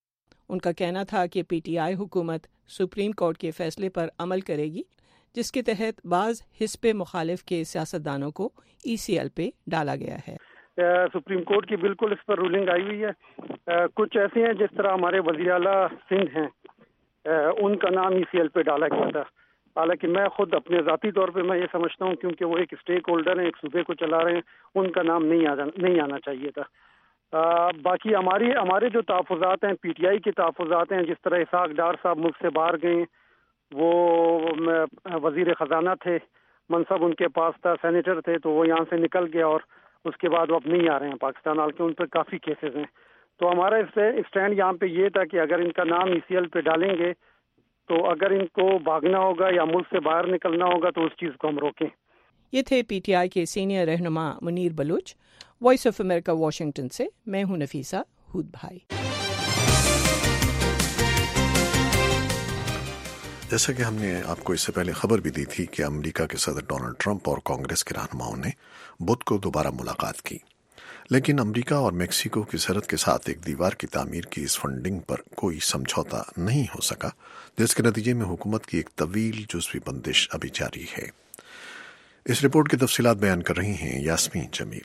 ان کا کہنا تھا کہ پی ٹی آئی حکومت سپریم کورٹ کے فیصلے پر عمل کرے گی، جس کے تحت بعض حزب مخالف کے سیاستدانوں کو ای سی ایل پہ ڈالا گیا ہے. سپریم کورٹ کی بالکل اس پر رولنگ آئی ہوئی ہے. کچھ ایسے ہیں جس طرح ہمارے وزیر اعلیٰ سندھ ہیں، ان کا نام ای سی ایل پہ ڈالا گیا تھا. حالانکہ میں خود اپنے ذاتی طور پہ میں یہ سمجھتا ہوں کیونکہ وہ ایک اسٹیک ہولڈر ہیں، ایک صوبے کو چلا رہے ہیں، ان کا نام نہیں آنا نہیں آنا چاہیے تھا. باقی ہماری ہمارے جو تحفظات ہیں، پی ٹی آئی کے تحفظات ہیں، جس طرح اسحاق ڈار صاحب ملک سے باہر گئے، وہ وزیر خزانہ تھے، منصب ان کے پاس تھا، سینیٹر تھے، تو وہ یہاں سے نکل گیا اور اس کے بعد وہ اب نہیں آ رہے ہیں پاکستان، حالانکہ ان پہ کافی کیسز ہیں. تو ہمارا اسٹینڈ یہاں پہ یہ تھا کہ اگر ان کا نام ای سی ایل پہ ڈالیں گے تو اگر ان کو بھاگنا ہوگا یا ملک سے باہر نکلنا ہوگا تو اس چیز کو ہم روکیں. یہ تھے پی ٹی آئی کے سینئر رہنما Munir Baloch. Voice of America Washington سے میں ہوں نفیسہ ہود بھائی. جیسا کہ ہم نے آپ کو اس سے پہلے خبر بھی دی تھی کہ امریکہ کے صدر ڈونلڈ ٹرمپ اور کانگریس کے رہنماؤں نے بدھ کو دوبارہ ملاقات کی، لیکن امریکہ اور میکسیکو کی سرحد کے ساتھ ایک دیوار کی تعمیر کی اس فنڈنگ پر کوئی سمجھوتا نہیں ہو سکا، جس کے نتیجے میں حکومت کی ایک طویل جزوی بندش ابھی جاری ہے. اس رپورٹ کی تفصیلات بیان کر رہی ہیں یاسمین جمیل.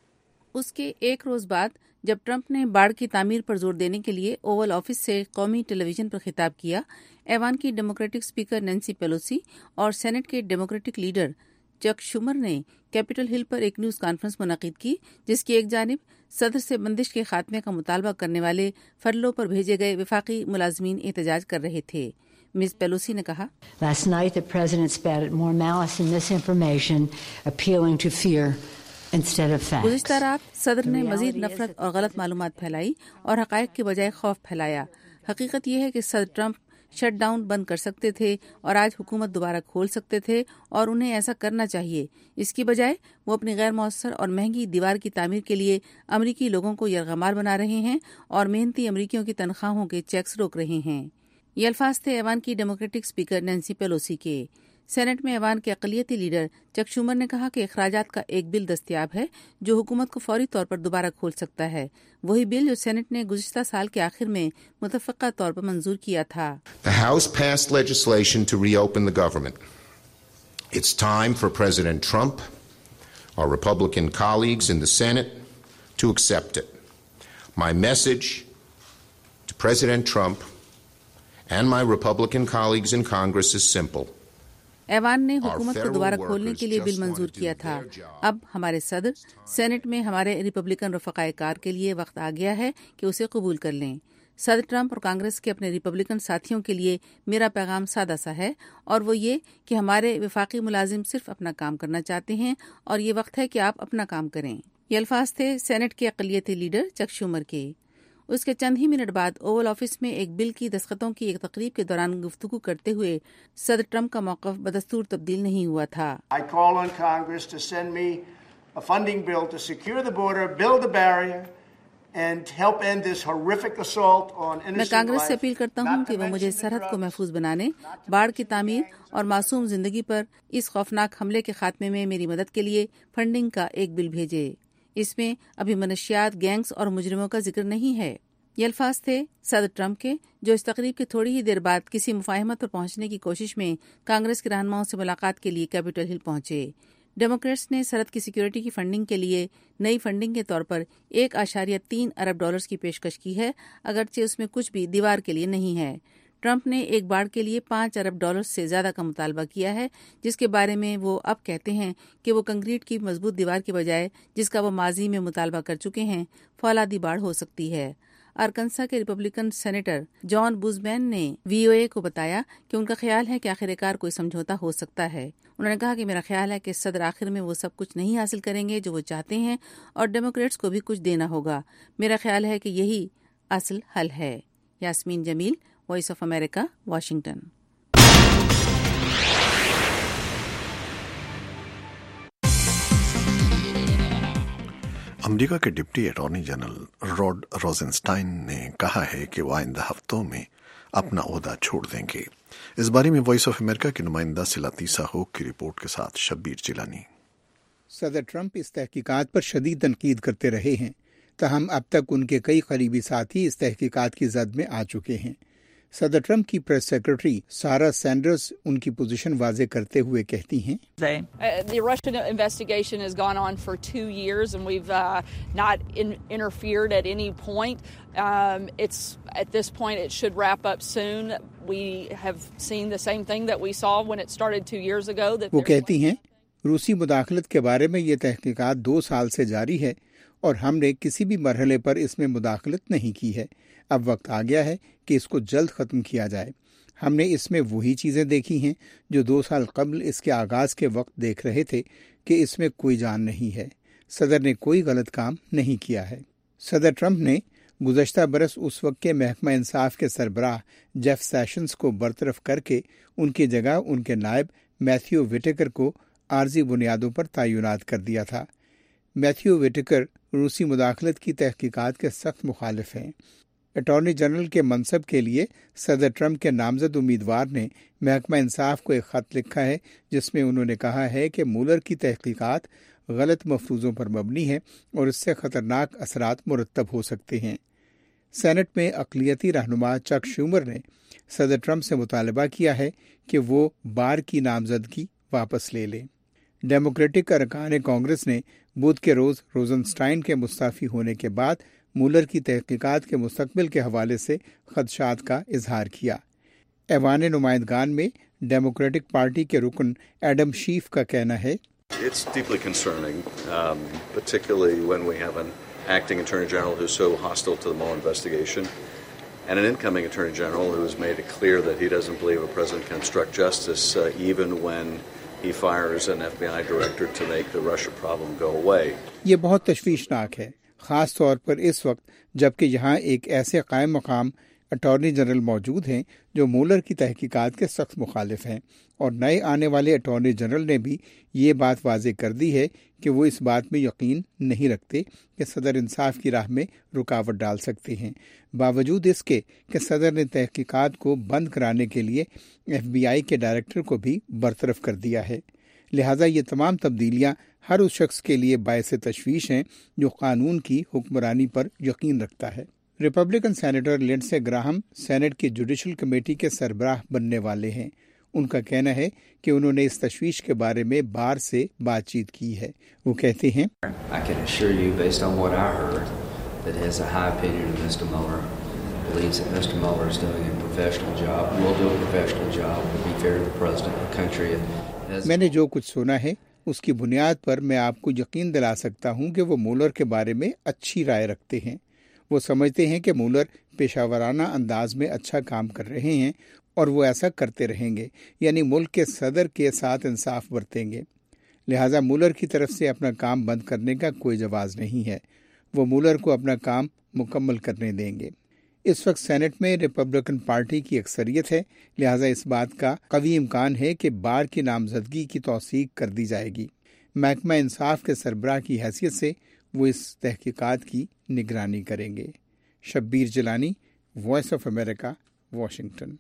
اس کے ایک روز بعد جب ٹرمپ نے باڑ کی تعمیر پر زور دینے کے لیے اوول آفس سے قومی ٹیلی ویژن پر خطاب کیا، ایوان کی ڈیموکریٹک اسپیکر نینسی پیلوسی اور سینٹ کے ڈیموکریٹک لیڈر چک شومر نے کیپٹل ہل پر ایک نیوز کانفرنس منعقد کی، جس کی ایک جانب صدر سے بندش کے خاتمے کا مطالبہ کرنے والے فرلو پر بھیجے گئے وفاقی ملازمین احتجاج کر رہے تھے. مس پیلوسی نے کہا، Last night the president spattered more malice and misinformation, appealing to fear instead of facts. گزشتہ رات صدر نے مزید نفرت اور غلط معلومات پھیلائی اور حقائق کے بجائے خوف پھیلایا. حقیقت یہ ہے کہ صدر ٹرمپ شٹ ڈاؤن بند کر سکتے تھے اور آج حکومت دوبارہ کھول سکتے تھے، اور انہیں ایسا کرنا چاہیے. اس کی بجائے وہ اپنی غیر مؤثر اور مہنگی دیوار کی تعمیر کے لیے امریکی لوگوں کو یرغمال بنا رہے ہیں اور محنتی امریکیوں کی تنخواہوں کے چیکس روک رہے ہیں. یہ الفاظ تھے ایوان کی ڈیموکریٹک اسپیکر نینسی پیلوسی کے. سینٹ میں ایوان کے اقلیتی لیڈر چک شومر نے کہا کہ اخراجات کا ایک بل دستیاب ہے جو حکومت کو فوری طور پر دوبارہ کھول سکتا ہے، وہی بل جو سینٹ نے گزشتہ سال کے آخر میں متفقہ طور پر منظور کیا تھا. The House passed legislation to reopen the government. It's time for President Trump, our Republican colleagues in the Senate, to accept it. My message to President Trump and my Republican colleagues in Congress is simple. ایوان نے حکومت کو دوبارہ کھولنے کے لیے بل منظور کیا تھا. اب ہمارے صدر سینٹ میں ہمارے ریپبلکن رفقائے کار کے لیے وقت آ گیا ہے کہ اسے قبول کر لیں. صدر ٹرمپ اور کانگریس کے اپنے ریپبلکن ساتھیوں کے لیے میرا پیغام سادہ سا ہے، اور وہ یہ کہ ہمارے وفاقی ملازم صرف اپنا کام کرنا چاہتے ہیں اور یہ وقت ہے کہ آپ اپنا کام کریں۔ یہ الفاظ تھے سینٹ کے اقلیتی لیڈر چک شومر کے۔ اس کے چند ہی منٹ بعد اوول آفس میں ایک بل کی دستخطوں کی ایک تقریب کے دوران گفتگو کرتے ہوئے صدر ٹرمپ کا موقف بدستور تبدیل نہیں ہوا تھا۔ I call on Congress to send me a funding bill to secure the border, build a barrier and help end this horrific assault on innocent life. میں کانگریس سے اپیل کرتا ہوں کہ وہ مجھے سرحد کو محفوظ بنانے، باڑ کی تعمیر اور معصوم زندگی پر اس خوفناک حملے کے خاتمے میں میری مدد کے لیے فنڈنگ کا ایک بل بھیجے۔ اس میں ابھی منشیات، گینگز اور مجرموں کا ذکر نہیں ہے۔ یہ الفاظ تھے صدر ٹرمپ کے، جو اس تقریب کے تھوڑی ہی دیر بعد کسی مفاہمت پر پہنچنے کی کوشش میں کانگریس کے رہنماؤں سے ملاقات کے لیے کیپٹل ہل پہنچے۔ ڈیموکریٹس نے سرحد کی سیکورٹی کی فنڈنگ کے لیے نئی فنڈنگ کے طور پر ایک اشاریہ تین ارب ڈالرز کی پیشکش کی ہے، اگرچہ اس میں کچھ بھی دیوار کے لیے نہیں ہے۔ ٹرمپ نے ایک باڑ کے لیے پانچ ارب ڈالر سے زیادہ کا مطالبہ کیا ہے، جس کے بارے میں وہ اب کہتے ہیں کہ وہ کنکریٹ کی مضبوط دیوار کے بجائے، جس کا وہ ماضی میں مطالبہ کر چکے ہیں، فولادی باڑ ہو سکتی ہے۔ ارکنسا کے ریپبلکن سینیٹر جان بوزمین نے وی او اے کو بتایا کہ ان کا خیال ہے کہ آخر کار کوئی سمجھوتا ہو سکتا ہے۔ انہوں نے کہا کہ میرا خیال ہے کہ صدر آخر میں وہ سب کچھ نہیں حاصل کریں گے جو وہ چاہتے ہیں، اور ڈیموکریٹس کو بھی کچھ دینا ہوگا۔ میرا خیال ہے کہ یہی اصل حل ہے۔ Yasmeen Jamil, voice of America, Washington. امریکہ کے deputy attorney general Rod Rosenstein نے کہا ہے کہ وہ آئندہ ہفتوں میں اپنا عہدہ چھوڑ دیں گے۔ اس بارے میں وائس آف امریکہ کے نمائندہ سلاتیسا ہوک کی رپورٹ کے ساتھ شبیر جیلانی۔ صدر ٹرمپ اس تحقیقات پر شدید تنقید کرتے رہے ہیں، تاہم اب تک ان کے کئی قریبی ساتھی اس تحقیقات کی زد میں آ چکے ہیں۔ صدر ٹرمپ کی پریس سیکرٹری سارا سینڈرز ان کی پوزیشن واضح کرتے ہوئے کہتی ہیں، The Russian investigation has gone on for two years and we've uh, not in, interfered at any point. Um, it's at this point it should wrap up soon. We have seen the same thing that we saw when it started two years ago. That وہ کہتی ہیں روسی مداخلت کے بارے میں یہ تحقیقات دو سال سے جاری ہے اور ہم نے کسی بھی مرحلے پر اس میں مداخلت نہیں کی ہے۔ اب وقت آ گیا ہے کہ اس کو جلد ختم کیا جائے۔ ہم نے اس میں وہی چیزیں دیکھی ہیں جو دو سال قبل اس کے آغاز کے وقت دیکھ رہے تھے کہ اس میں کوئی جان نہیں ہے۔ صدر نے کوئی غلط کام نہیں کیا ہے۔ صدر ٹرمپ نے گزشتہ برس اس وقت کے محکمہ انصاف کے سربراہ جیف سیشنز کو برطرف کر کے ان کی جگہ ان کے نائب میتھیو وٹیکر کو عارضی بنیادوں پر تعینات کر دیا تھا۔ میتھیو وٹیکر روسی مداخلت کی تحقیقات کے سخت مخالف ہیں۔ اٹارنی جنرل کے منصب کے لیے صدر ٹرمپ کے نامزد امیدوار نے محکمہ انصاف کو ایک خط لکھا ہے جس میں انہوں نے کہا ہے کہ مولر کی تحقیقات غلط مفروضوں پر مبنی ہے اور اس سے خطرناک اثرات مرتب ہو سکتے ہیں۔ سینٹ میں اقلیتی رہنما چک شومر نے صدر ٹرمپ سے مطالبہ کیا ہے کہ وہ بار کی نامزدگی واپس لے لیں۔ ڈیموکریٹک ارکان کانگریس نے بدھ کے روز روزنسٹائن کے مستعفی ہونے کے بعد مولر کی تحقیقات کے مستقبل کے حوالے سے خدشات کا اظہار کیا۔ ایوان نمائندگان میں ڈیموکریٹک پارٹی کے رکن ایڈم شیف کا کہنا ہے، It's deeply concerning, um, particularly when we have an acting Attorney General who's so hostile to the Mueller investigation and an incoming Attorney General who has made it clear that he doesn't believe a president can obstruct justice uh, even when he fires an F B I director to make the Russia problem go away. یہ بہت تشویشناک ہے، خاص طور پر اس وقت جبکہ یہاں ایک ایسے قائم مقام اٹارنی جنرل موجود ہیں جو مولر کی تحقیقات کے سخت مخالف ہیں، اور نئے آنے والے اٹارنی جنرل نے بھی یہ بات واضح کر دی ہے کہ وہ اس بات میں یقین نہیں رکھتے کہ صدر انصاف کی راہ میں رکاوٹ ڈال سکتے ہیں، باوجود اس کے کہ صدر نے تحقیقات کو بند کرانے کے لیے ایف بی آئی کے ڈائریکٹر کو بھی برطرف کر دیا ہے۔ لہٰذا یہ تمام تبدیلیاں ہر اس شخص کے لیے باعث تشویش ہیں جو قانون کی حکمرانی پر یقین رکھتا ہے۔ Republican senator Lindsey Graham senate کی جوڈیشل کمیٹی کے سربراہ بننے والے ہیں۔ ان کا کہنا ہے کہ انہوں نے اس تشویش کے بارے میں بار سے بات چیت کی ہے۔ وہ کہتے ہیں، I can assure you based on what I heard that has a high opinion of Mister Mueller, believes that Mister Mueller is doing a professional job, will do a professional job, will be fair to the president of the country. میں نے جو کچھ سنا ہے اس کی بنیاد پر میں آپ کو یقین دلا سکتا ہوں کہ وہ مولر کے بارے میں اچھی رائے رکھتے ہیں، वो समझते हैं कि मूलर पेशावराना अंदाज में अच्छा काम कर रहे हैं और वो ऐसा करते रहेंगे, यानी मुल्क के सदर के साथ इंसाफ बरतेंगे। लिहाजा मूलर की तरफ से अपना काम बंद करने का कोई जवाब नहीं है। वो मूलर को अपना काम मुकम्मल करने देंगे। इस वक्त सेनेट में रिपब्लिकन पार्टी की अक्सरियत है, लिहाजा इस बात का कवी इम्कान है कि बार की नामजदगी की तौसीक कर दी जाएगी। महकमा इंसाफ के सरबराह की हैसियत से वो इस तहकीकात की निगरानी करेंगे। Shabbir Jilani, voice of America, Washington.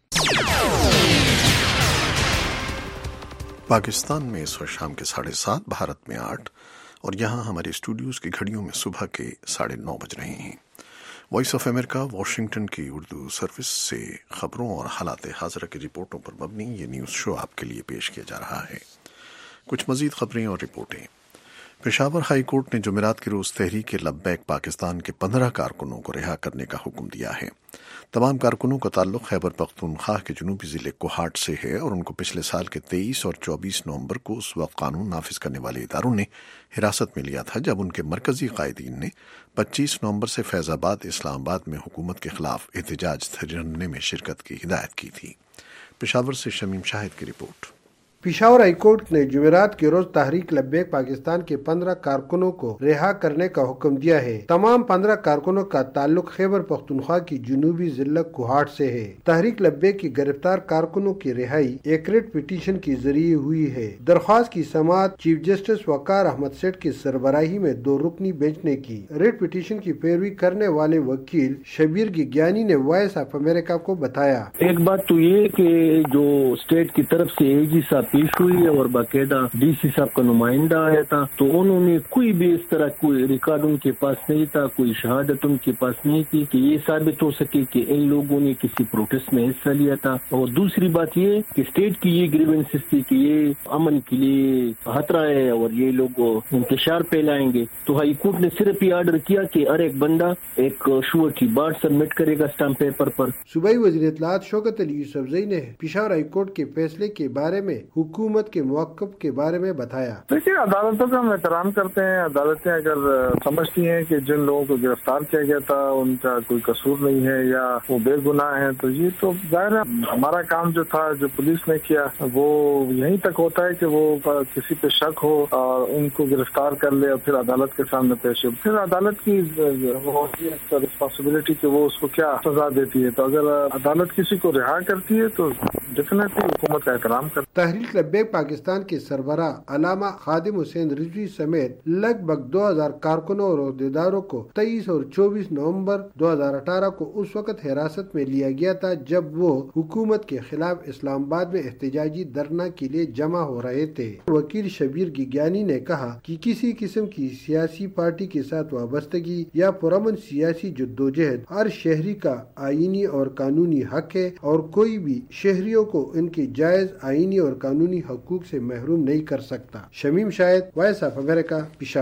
Pakistan में इस वक्त शाम के साढ़े सात, भारत में आठ, और यहाँ हमारे स्टूडियोज की घड़ियों में सुबह के साढ़े नौ बज रहे हैं। वॉइस ऑफ अमेरिका वाशिंगटन की उर्दू सर्विस से खबरों और हालात हाज़िरा की रिपोर्टों पर मबनी ये न्यूज़ शो आपके लिए पेश किया जा रहा है। कुछ मज़ीद खबरें और रिपोर्टें। पेशावर हाई कोर्ट ने जुमेरात के रोज़ तहरीक लब्बैक पाकिस्तान के पंद्रह कारकुनों को रिहा करने का हुक्म दिया है। तमाम कारकुनों का ताल्लुक खैबर पख्तूनख्वा के जनूबी ज़िले कोहाट से है और उनको पिछले साल के तेईस और चौबीस नवंबर को उस वक्त कानून नाफिज करने वाले इदारों ने हिरासत में लिया था जब उनके मरकजी कायदीन ने पच्चीस नवंबर से फैज़ाबाद इस्लामाबाद में हुकूमत के खिलाफ एहतजाज धरने में शिरकत की हिदायत की थी। पेशावर से शमीम शाहिद की रिपोर्ट। पेशावर हाईकोर्ट ने जुमेरात के रोज तहरीक लब्बैक पाकिस्तान के पंद्रह कारकुनों को रिहा करने का हुक्म दिया है। तमाम पंद्रह कारकुनों का ताल्लुक खैबर पख्तूनख्वा की जनूबी जिला कोहाट से है। तहरीक लब्बैक की गिरफ्तार कारकुनों की रिहाई एक रिट पिटीशन के जरिए हुई है। दरख्वास्त की समाअत चीफ जस्टिस वकार अहमद सेठ की सरबराही में दो रुकनी बेंच ने की। रिट पिटीशन की पैरवी करने वाले वकील शबीर गिग्यानी ने वॉइस ऑफ अमेरिका को बताया, एक बात तो ये कि जो स्टेट की तरफ से एजी साहब पेश हुई और बाकायदा डीसी साहब का नुमाइंदा आया था, तो उन्होंने कोई भी इस तरह कोई रिकॉर्ड उनके पास नहीं था, कोई शहादत उनके पास नहीं थी कि ये साबित हो सके कि इन लोगों ने किसी प्रोटेस्ट में हिस्सा लिया था। और दूसरी बात ये कि स्टेट की ये ग्रीवेंसेस थी कि ये अमन के लिए खतरा है और ये लोग इंतशार फैलाएंगे, तो हाई कोर्ट ने सिर्फ ये ऑर्डर किया कि हर एक बंदा एक शुअर की बाट सबमिट करेगा स्टाम्प पेपर पर। सूबाई वज़ीर इत्तलात शौकत अली यूसुफजई ने पेशावर हाई कोर्ट के फैसले के बारे में हुकूमत के मौक़िफ़ के बारे में बताया। देखिए, अदालतों का हम एहतराम करते हैं। अदालतें अगर समझती हैं कि जिन लोगों को गिरफ्तार किया गया था उनका कोई कसूर नहीं है या वो बेगुनाह है, तो ये तो जाहिर है हमारा काम जो था, जो पुलिस ने किया, वो यहीं तक होता है कि वो किसी पे शक हो और उनको गिरफ्तार कर ले और फिर अदालत के सामने पेश हो। फिर अदालत की वो रिस्पॉन्सिबिलिटी कि वो उसको क्या सजा देती है। तो अगर अदालत किसी को रिहा करती है तो डेफिनेटली हुकूमत का एहतराम करती है। तहरीक लब्बैक पाकिस्तान के सरबराह अलामा खादिम हुसैन रिजवी समेत लगभग दो हजार कारकुनों और अहदेदारों को तेईस और चौबीस नवंबर दो हजार अठारह को उस वक्त हिरासत में लिया गया था जब वो हुकूमत के खिलाफ इस्लामाबाद में एहतजाजी धरना के लिए जमा हो रहे थे। वकील शबीर गिग्यानी ने कहा कि किसी किस्म की सियासी पार्टी के साथ वाबस्तगी या पुरअमन सियासी जद्दोजहद हर शहरी का आईनी और कानूनी हक है और कोई भी शहरियों को इनके जायज आईनी और कानूनी हकूक से महरूम नहीं कर सकता। Shamim Shahid, voice of America,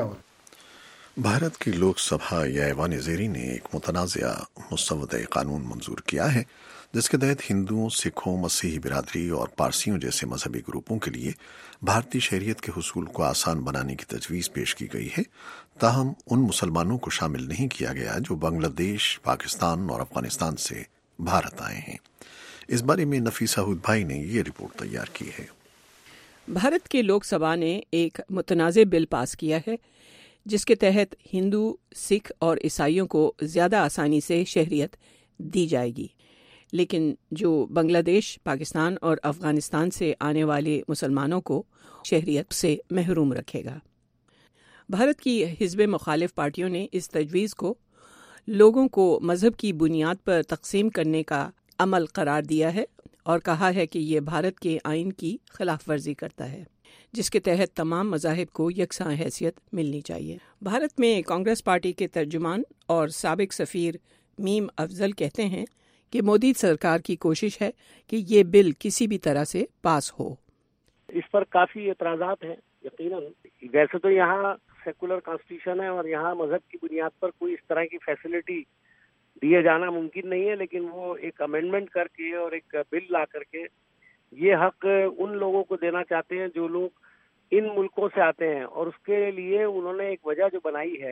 Peshawar. Bharat की लोकसभा या ऐवान ज़ेरी ने एक मुतनाज़ा मुसव्वदे कानून मंजूर किया है जिसके तहत हिंदुओं, सिखों, मसीही बिरादरी और पारसियों जैसे मजहबी ग्रुपों के लिए भारतीय शहरियत के हुसूल को आसान बनाने की तजवीज़ पेश की गई है। ताहम उन मुसलमानों को शामिल नहीं किया गया जो बांग्लादेश, पाकिस्तान और अफगानिस्तान से भारत आए हैं। इस बारे में नफीसा हुद भाई ने ये रिपोर्ट तैयार की है। भारत की लोकसभा ने एक मुतनाज़े बिल पास किया है जिसके तहत हिंदू, सिख और ईसाइयों को ज़्यादा आसानी से शहरियत दी जाएगी, लेकिन जो बांग्लादेश, पाकिस्तान और अफगानिस्तान से आने वाले मुसलमानों को शहरियत से महरूम रखेगा। भारत की हिज़्ब मुखालिफ पार्टियों ने इस तजवीज़ को लोगों को मज़हब की बुनियाद पर तकसीम करने का अमल करार दिया है और कहा है कि ये भारत के आइन की खिलाफ वर्जी करता है जिसके तहत तमाम मज़ाहिब को यकसां हैसियत मिलनी चाहिए। भारत में कांग्रेस पार्टी के तर्जुमान और साबिक सफ़ीर मीम अफजल कहते हैं कि मोदी सरकार की कोशिश है कि ये बिल किसी भी तरह से पास हो। इस पर काफ़ी एतराज़ात हैं। यकीनन वैसे तो यहाँ सेकुलर कॉन्स्टिट्यूशन है और यहाँ मज़हब की बुनियाद पर कोई इस तरह की फैसिलिटी दिए जाना मुमकिन नहीं है, लेकिन वो एक अमेंडमेंट करके और एक बिल ला करके ये हक उन लोगों को देना चाहते हैं जो लोग इन मुल्कों से आते हैं। और उसके लिए उन्होंने एक वजह जो बनाई है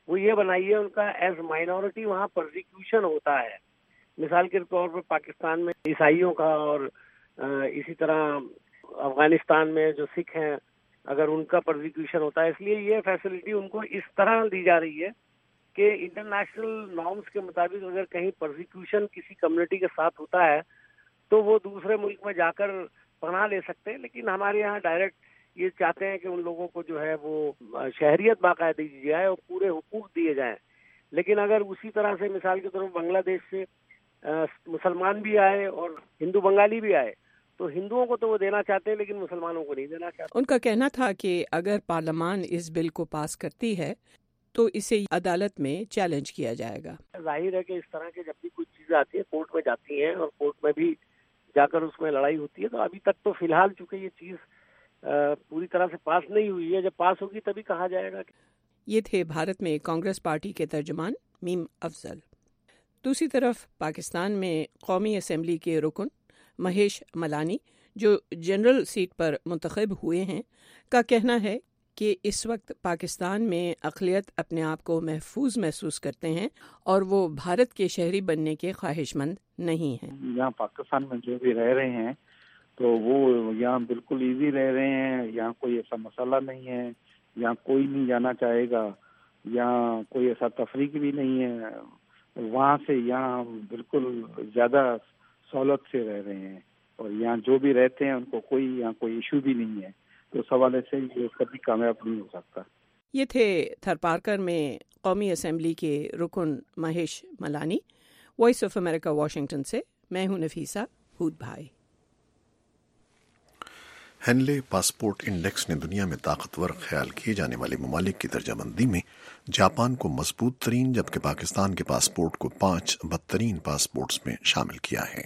وہ یہ بنائی ہے ان کا ایز مائنورٹی وہاں پرسیکیوشن ہوتا ہے. مثال کے طور پر پاکستان میں عیسائیوں کا اور اسی طرح افغانستان میں جو سکھ ہیں اگر ان کا پرسیکیوشن ہوتا ہے، اس لیے یہ فیسلٹی ان کو اس طرح دی جا رہی ہے کہ انٹرنیشنل نارمز کے مطابق اگر کہیں پرسیکیوشن کسی کمیونٹی کے ساتھ ہوتا ہے تو وہ دوسرے ملک میں جا کر پناہ لے سکتے ہیں. لیکن ہمارے یہاں ڈائریکٹ یہ چاہتے ہیں کہ ان لوگوں کو جو ہے وہ شہریت باقاعدہ دی جائے اور پورے حقوق دیے جائیں. لیکن اگر اسی طرح سے مثال کے طور پر بنگلہ دیش سے مسلمان بھی آئے اور ہندو بنگالی بھی آئے تو ہندوؤں کو تو وہ دینا چاہتے ہیں لیکن مسلمانوں کو نہیں دینا چاہتے. ان کا کہنا تھا کہ اگر پارلیمان اس بل کو پاس کرتی ہے تو اسے عدالت میں چیلنج کیا جائے گا. ظاہر ہے کہ اس طرح کے جب بھی کچھ چیزیں آتی ہیں کورٹ میں جاتی ہیں اور کورٹ میں بھی جا کر اس میں لڑائی ہوتی ہے. تو ابھی تک تو فی الحال چونکہ یہ چیز پوری طرح سے پاس نہیں ہوئی ہے، جب پاس ہوگی تبھی کہا جائے گا. یہ تھے بھارت میں کانگریس پارٹی کے ترجمان میم افضل. دوسری طرف پاکستان میں قومی اسمبلی کے رکن مہیش ملانی جو جنرل سیٹ پر منتخب ہوئے ہیں کا کہنا ہے کہ اس وقت پاکستان میں اقلیت اپنے آپ کو محفوظ محسوس کرتے ہیں اور وہ بھارت کے شہری بننے کے خواہش مند نہیں ہیں. یہاں پاکستان میں جو بھی رہ رہے ہیں تو وہ یہاں بالکل ایزی رہ رہے ہیں، یہاں کوئی ایسا مسئلہ نہیں ہے، یہاں کوئی نہیں جانا چاہے گا، یہاں کوئی ایسا تفریق بھی نہیں ہے. وہاں سے یہاں بالکل زیادہ سہولت سے رہ رہے ہیں اور یہاں جو بھی رہتے ہیں ان کو کوئی یہاں کوئی ایشو بھی نہیں ہے. تو اس حوالے سے یہ کبھی کامیاب نہیں ہو سکتا. یہ تھے تھرپارکر میں قومی اسمبلی کے رکن Mahesh Malani. Voice of America Washington سے میں ہوں نفیسہ ہود بھائی. ہینلے پاسپورٹ انڈیکس نے دنیا میں طاقتور خیال کیے جانے والے ممالک کی درجہ بندی میں جاپان کو مضبوط ترین جبکہ پاکستان کے پاسپورٹ کو پانچ بدترین پاسپورٹس میں شامل کیا ہے.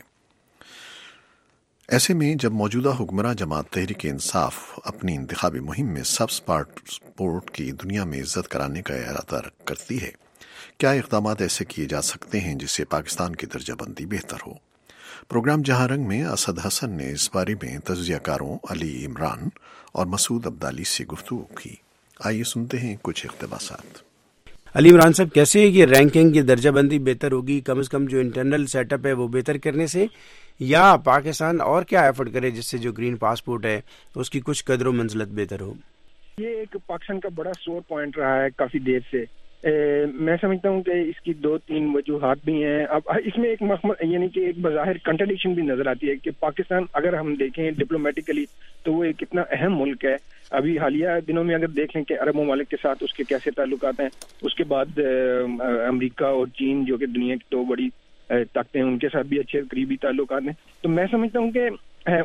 ایسے میں جب موجودہ حکمراں جماعت تحریک انصاف اپنی انتخابی مہم میں سبز پاسپورٹ کی دنیا میں عزت کرانے کا ارادہ کرتی ہے، کیا اقدامات ایسے کیے جا سکتے ہیں جس سے پاکستان کی درجہ بندی بہتر ہو؟ پروگرام جہاں رنگ میں اسد حسن نے اس بارے میں تجزیہ کاروں علی عمران اور مسعود عبدالی سے گفتگو کی. آئیے سنتے ہیں کچھ اقتباسات. علی عمران صاحب، کیسے یہ رینکنگ یہ درجہ بندی بہتر ہوگی؟ کم از کم جو انٹرنل سیٹ اپ ہے وہ بہتر کرنے سے، یا پاکستان اور کیا ایفرٹ کرے جس سے جو گرین پاسپورٹ ہے اس کی کچھ قدر و منزلت بہتر ہو؟ یہ ایک پاکستان کا بڑا سور پوائنٹ رہا ہے کافی دیر سے. میں سمجھتا ہوں کہ اس کی دو تین وجوہات بھی ہیں. اب اس میں ایک یعنی کہ ایک بظاہر کنٹرڈکشن بھی نظر آتی ہے کہ پاکستان اگر ہم دیکھیں ڈپلومیٹیکلی تو وہ ایک کتنا اہم ملک ہے. ابھی حالیہ دنوں میں اگر دیکھ لیں کہ عرب ممالک کے ساتھ اس کے کیسے تعلقات ہیں، اس کے بعد امریکہ اور چین جو کہ دنیا کی دو بڑی طاقتیں ہیں ان کے ساتھ بھی اچھے قریبی تعلقات ہیں. تو میں سمجھتا ہوں کہ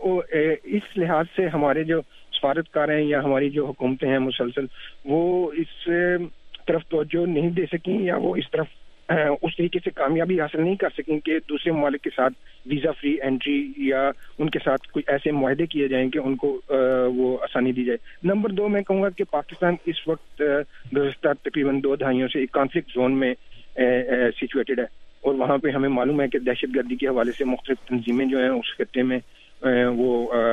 اس لحاظ سے ہمارے جو سفارتکار ہیں یا ہماری جو حکومتیں ہیں مسلسل وہ اس طرف توجہ نہیں دے سکیں یا وہ اس طرف اس طریقے سے کامیابی حاصل نہیں کر سکیں کہ دوسرے ممالک کے ساتھ ویزا فری انٹری یا ان کے ساتھ کوئی ایسے معاہدے کیے جائیں کہ ان کو وہ آسانی دی جائے. نمبر دو، میں کہوں گا کہ پاکستان اس وقت گزشتہ تقریباً دو دہائیوں سے ایک کانفلکٹ زون میں سچویٹڈ ہے اور وہاں پہ ہمیں معلوم ہے کہ دہشت گردی کے حوالے سے مختلف تنظیمیں جو ہیں اس خطے میں وہ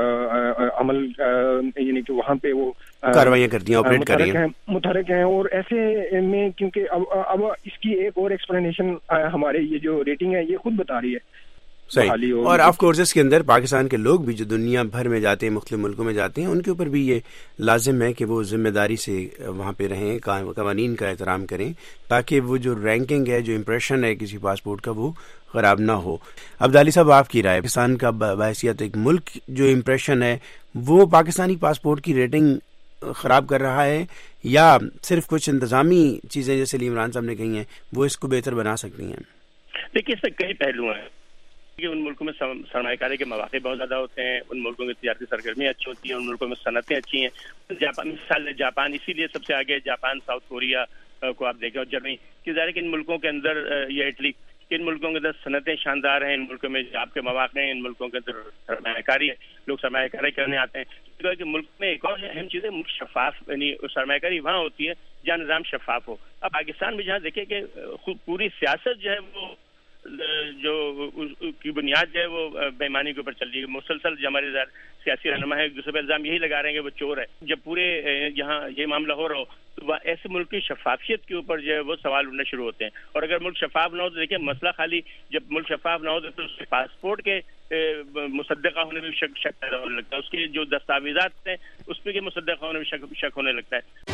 عمل یعنی کہ وہاں پہ وہ کاروائیاں کرتی ہیں، آپریٹ کر رہی ہیں، متحرک ہیں. اور ایسے میں کیونکہ اب اب اس کی ایک اور ایکسپلینیشن ہمارے یہ جو ریٹنگ ہے یہ خود بتا رہی ہے. صحیح. اور آف کورس اس کے اندر پاکستان کے لوگ بھی جو دنیا بھر میں جاتے ہیں، مختلف ملکوں میں جاتے ہیں، ان کے اوپر بھی یہ لازم ہے کہ وہ ذمہ داری سے وہاں پہ رہیں، قوانین کا احترام کریں تاکہ وہ جو رینکنگ ہے، جو امپریشن ہے کسی پاسپورٹ کا، وہ خراب نہ ہو. عبدالی صاحب، آپ کی رائے، پاکستان کا بحیثیت ایک ملک جو امپریشن ہے وہ پاکستانی پاسپورٹ کی ریٹنگ خراب کر رہا ہے یا صرف کچھ انتظامی چیزیں جیسے علی عمران صاحب نے کہی ہیں وہ اس کو بہتر بنا سکتی ہیں؟ دیکھیے، اس میں کئی پہلو ہیں. ان ملکوں میں سرمایہ کاری کے مواقع بہت زیادہ ہوتے ہیں، ان ملکوں میں تجارتی سرگرمیاں اچھی ہوتی ہیں، ان ملکوں میں صنعتیں اچھی ہیں. جاپان مثال جاپان اسی لیے سب سے آگے، جاپان، ساؤتھ کوریا کو آپ دیکھیں اور جرمنی کہ ظاہر ہے کہ ان ملکوں کے اندر یا اٹلی، ان ملکوں کے اندر صنعتیں شاندار ہیں، ان ملکوں میں جاب کے مواقع ہیں، ان ملکوں کے اندر سرمایہ کاری ہے، لوگ سرمایہ کاری کرنے آتے ہیں. کہ ملک میں ایک اور اہم چیز ہے، ملک شفاف، یعنی سرمایہ کاری وہاں ہوتی ہے جہاں نظام شفاف ہو. اب پاکستان میں جہاں دیکھیں کہ پوری سیاست جو ہے وہ جو کی بنیاد جو ہے وہ بےمانی کے اوپر چل رہی ہے. مسلسل جو ہمارے سیاسی رہنما ہے دوسرے پہ الزام یہی لگا رہے ہیں کہ وہ چور ہے. جب پورے یہاں یہ معاملہ ہو رہا ہو تو ایسے ملک کی شفافیت کے اوپر جو ہے وہ سوال اٹھنا شروع ہوتے ہیں. اور اگر ملک شفاف نہ ہو تو دیکھیں مسئلہ خالی جب ملک شفاف نہ ہو تو اس کے پاسپورٹ کے مصدقہ ہونے میں شک شک پیدا ہونے لگتا ہے. اس کے جو دستاویزات ہیں اس پہ مصدقہ ہونے میں شک شک ہونے لگتا ہے.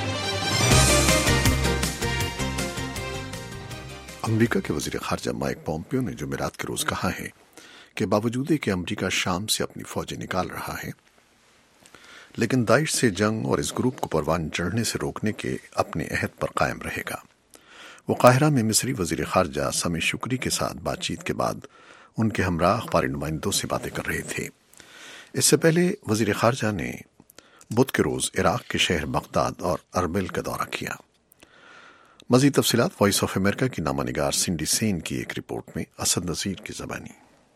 امریکہ کے وزیر خارجہ مائک پومپیو نے جمعرات کے روز کہا ہے کہ باوجود کہ امریکہ شام سے اپنی فوجیں نکال رہا ہے لیکن داعش سے جنگ اور اس گروپ کو پروان چڑھنے سے روکنے کے اپنے عہد پر قائم رہے گا. وہ قاہرہ میں مصری وزیر خارجہ سمیع شکری کے ساتھ بات چیت کے بعد ان کے ہمراہ اخباری نمائندوں سے باتیں کر رہے تھے. اس سے پہلے وزیر خارجہ نے بدھ کے روز عراق کے شہر بغداد اور اربل کا دورہ کیا. مزید تفصیلات وائس آف امریکہ کی نامہ نگار سنڈی سین کی ایک رپورٹ میں. اسد نذیر کی زبانی.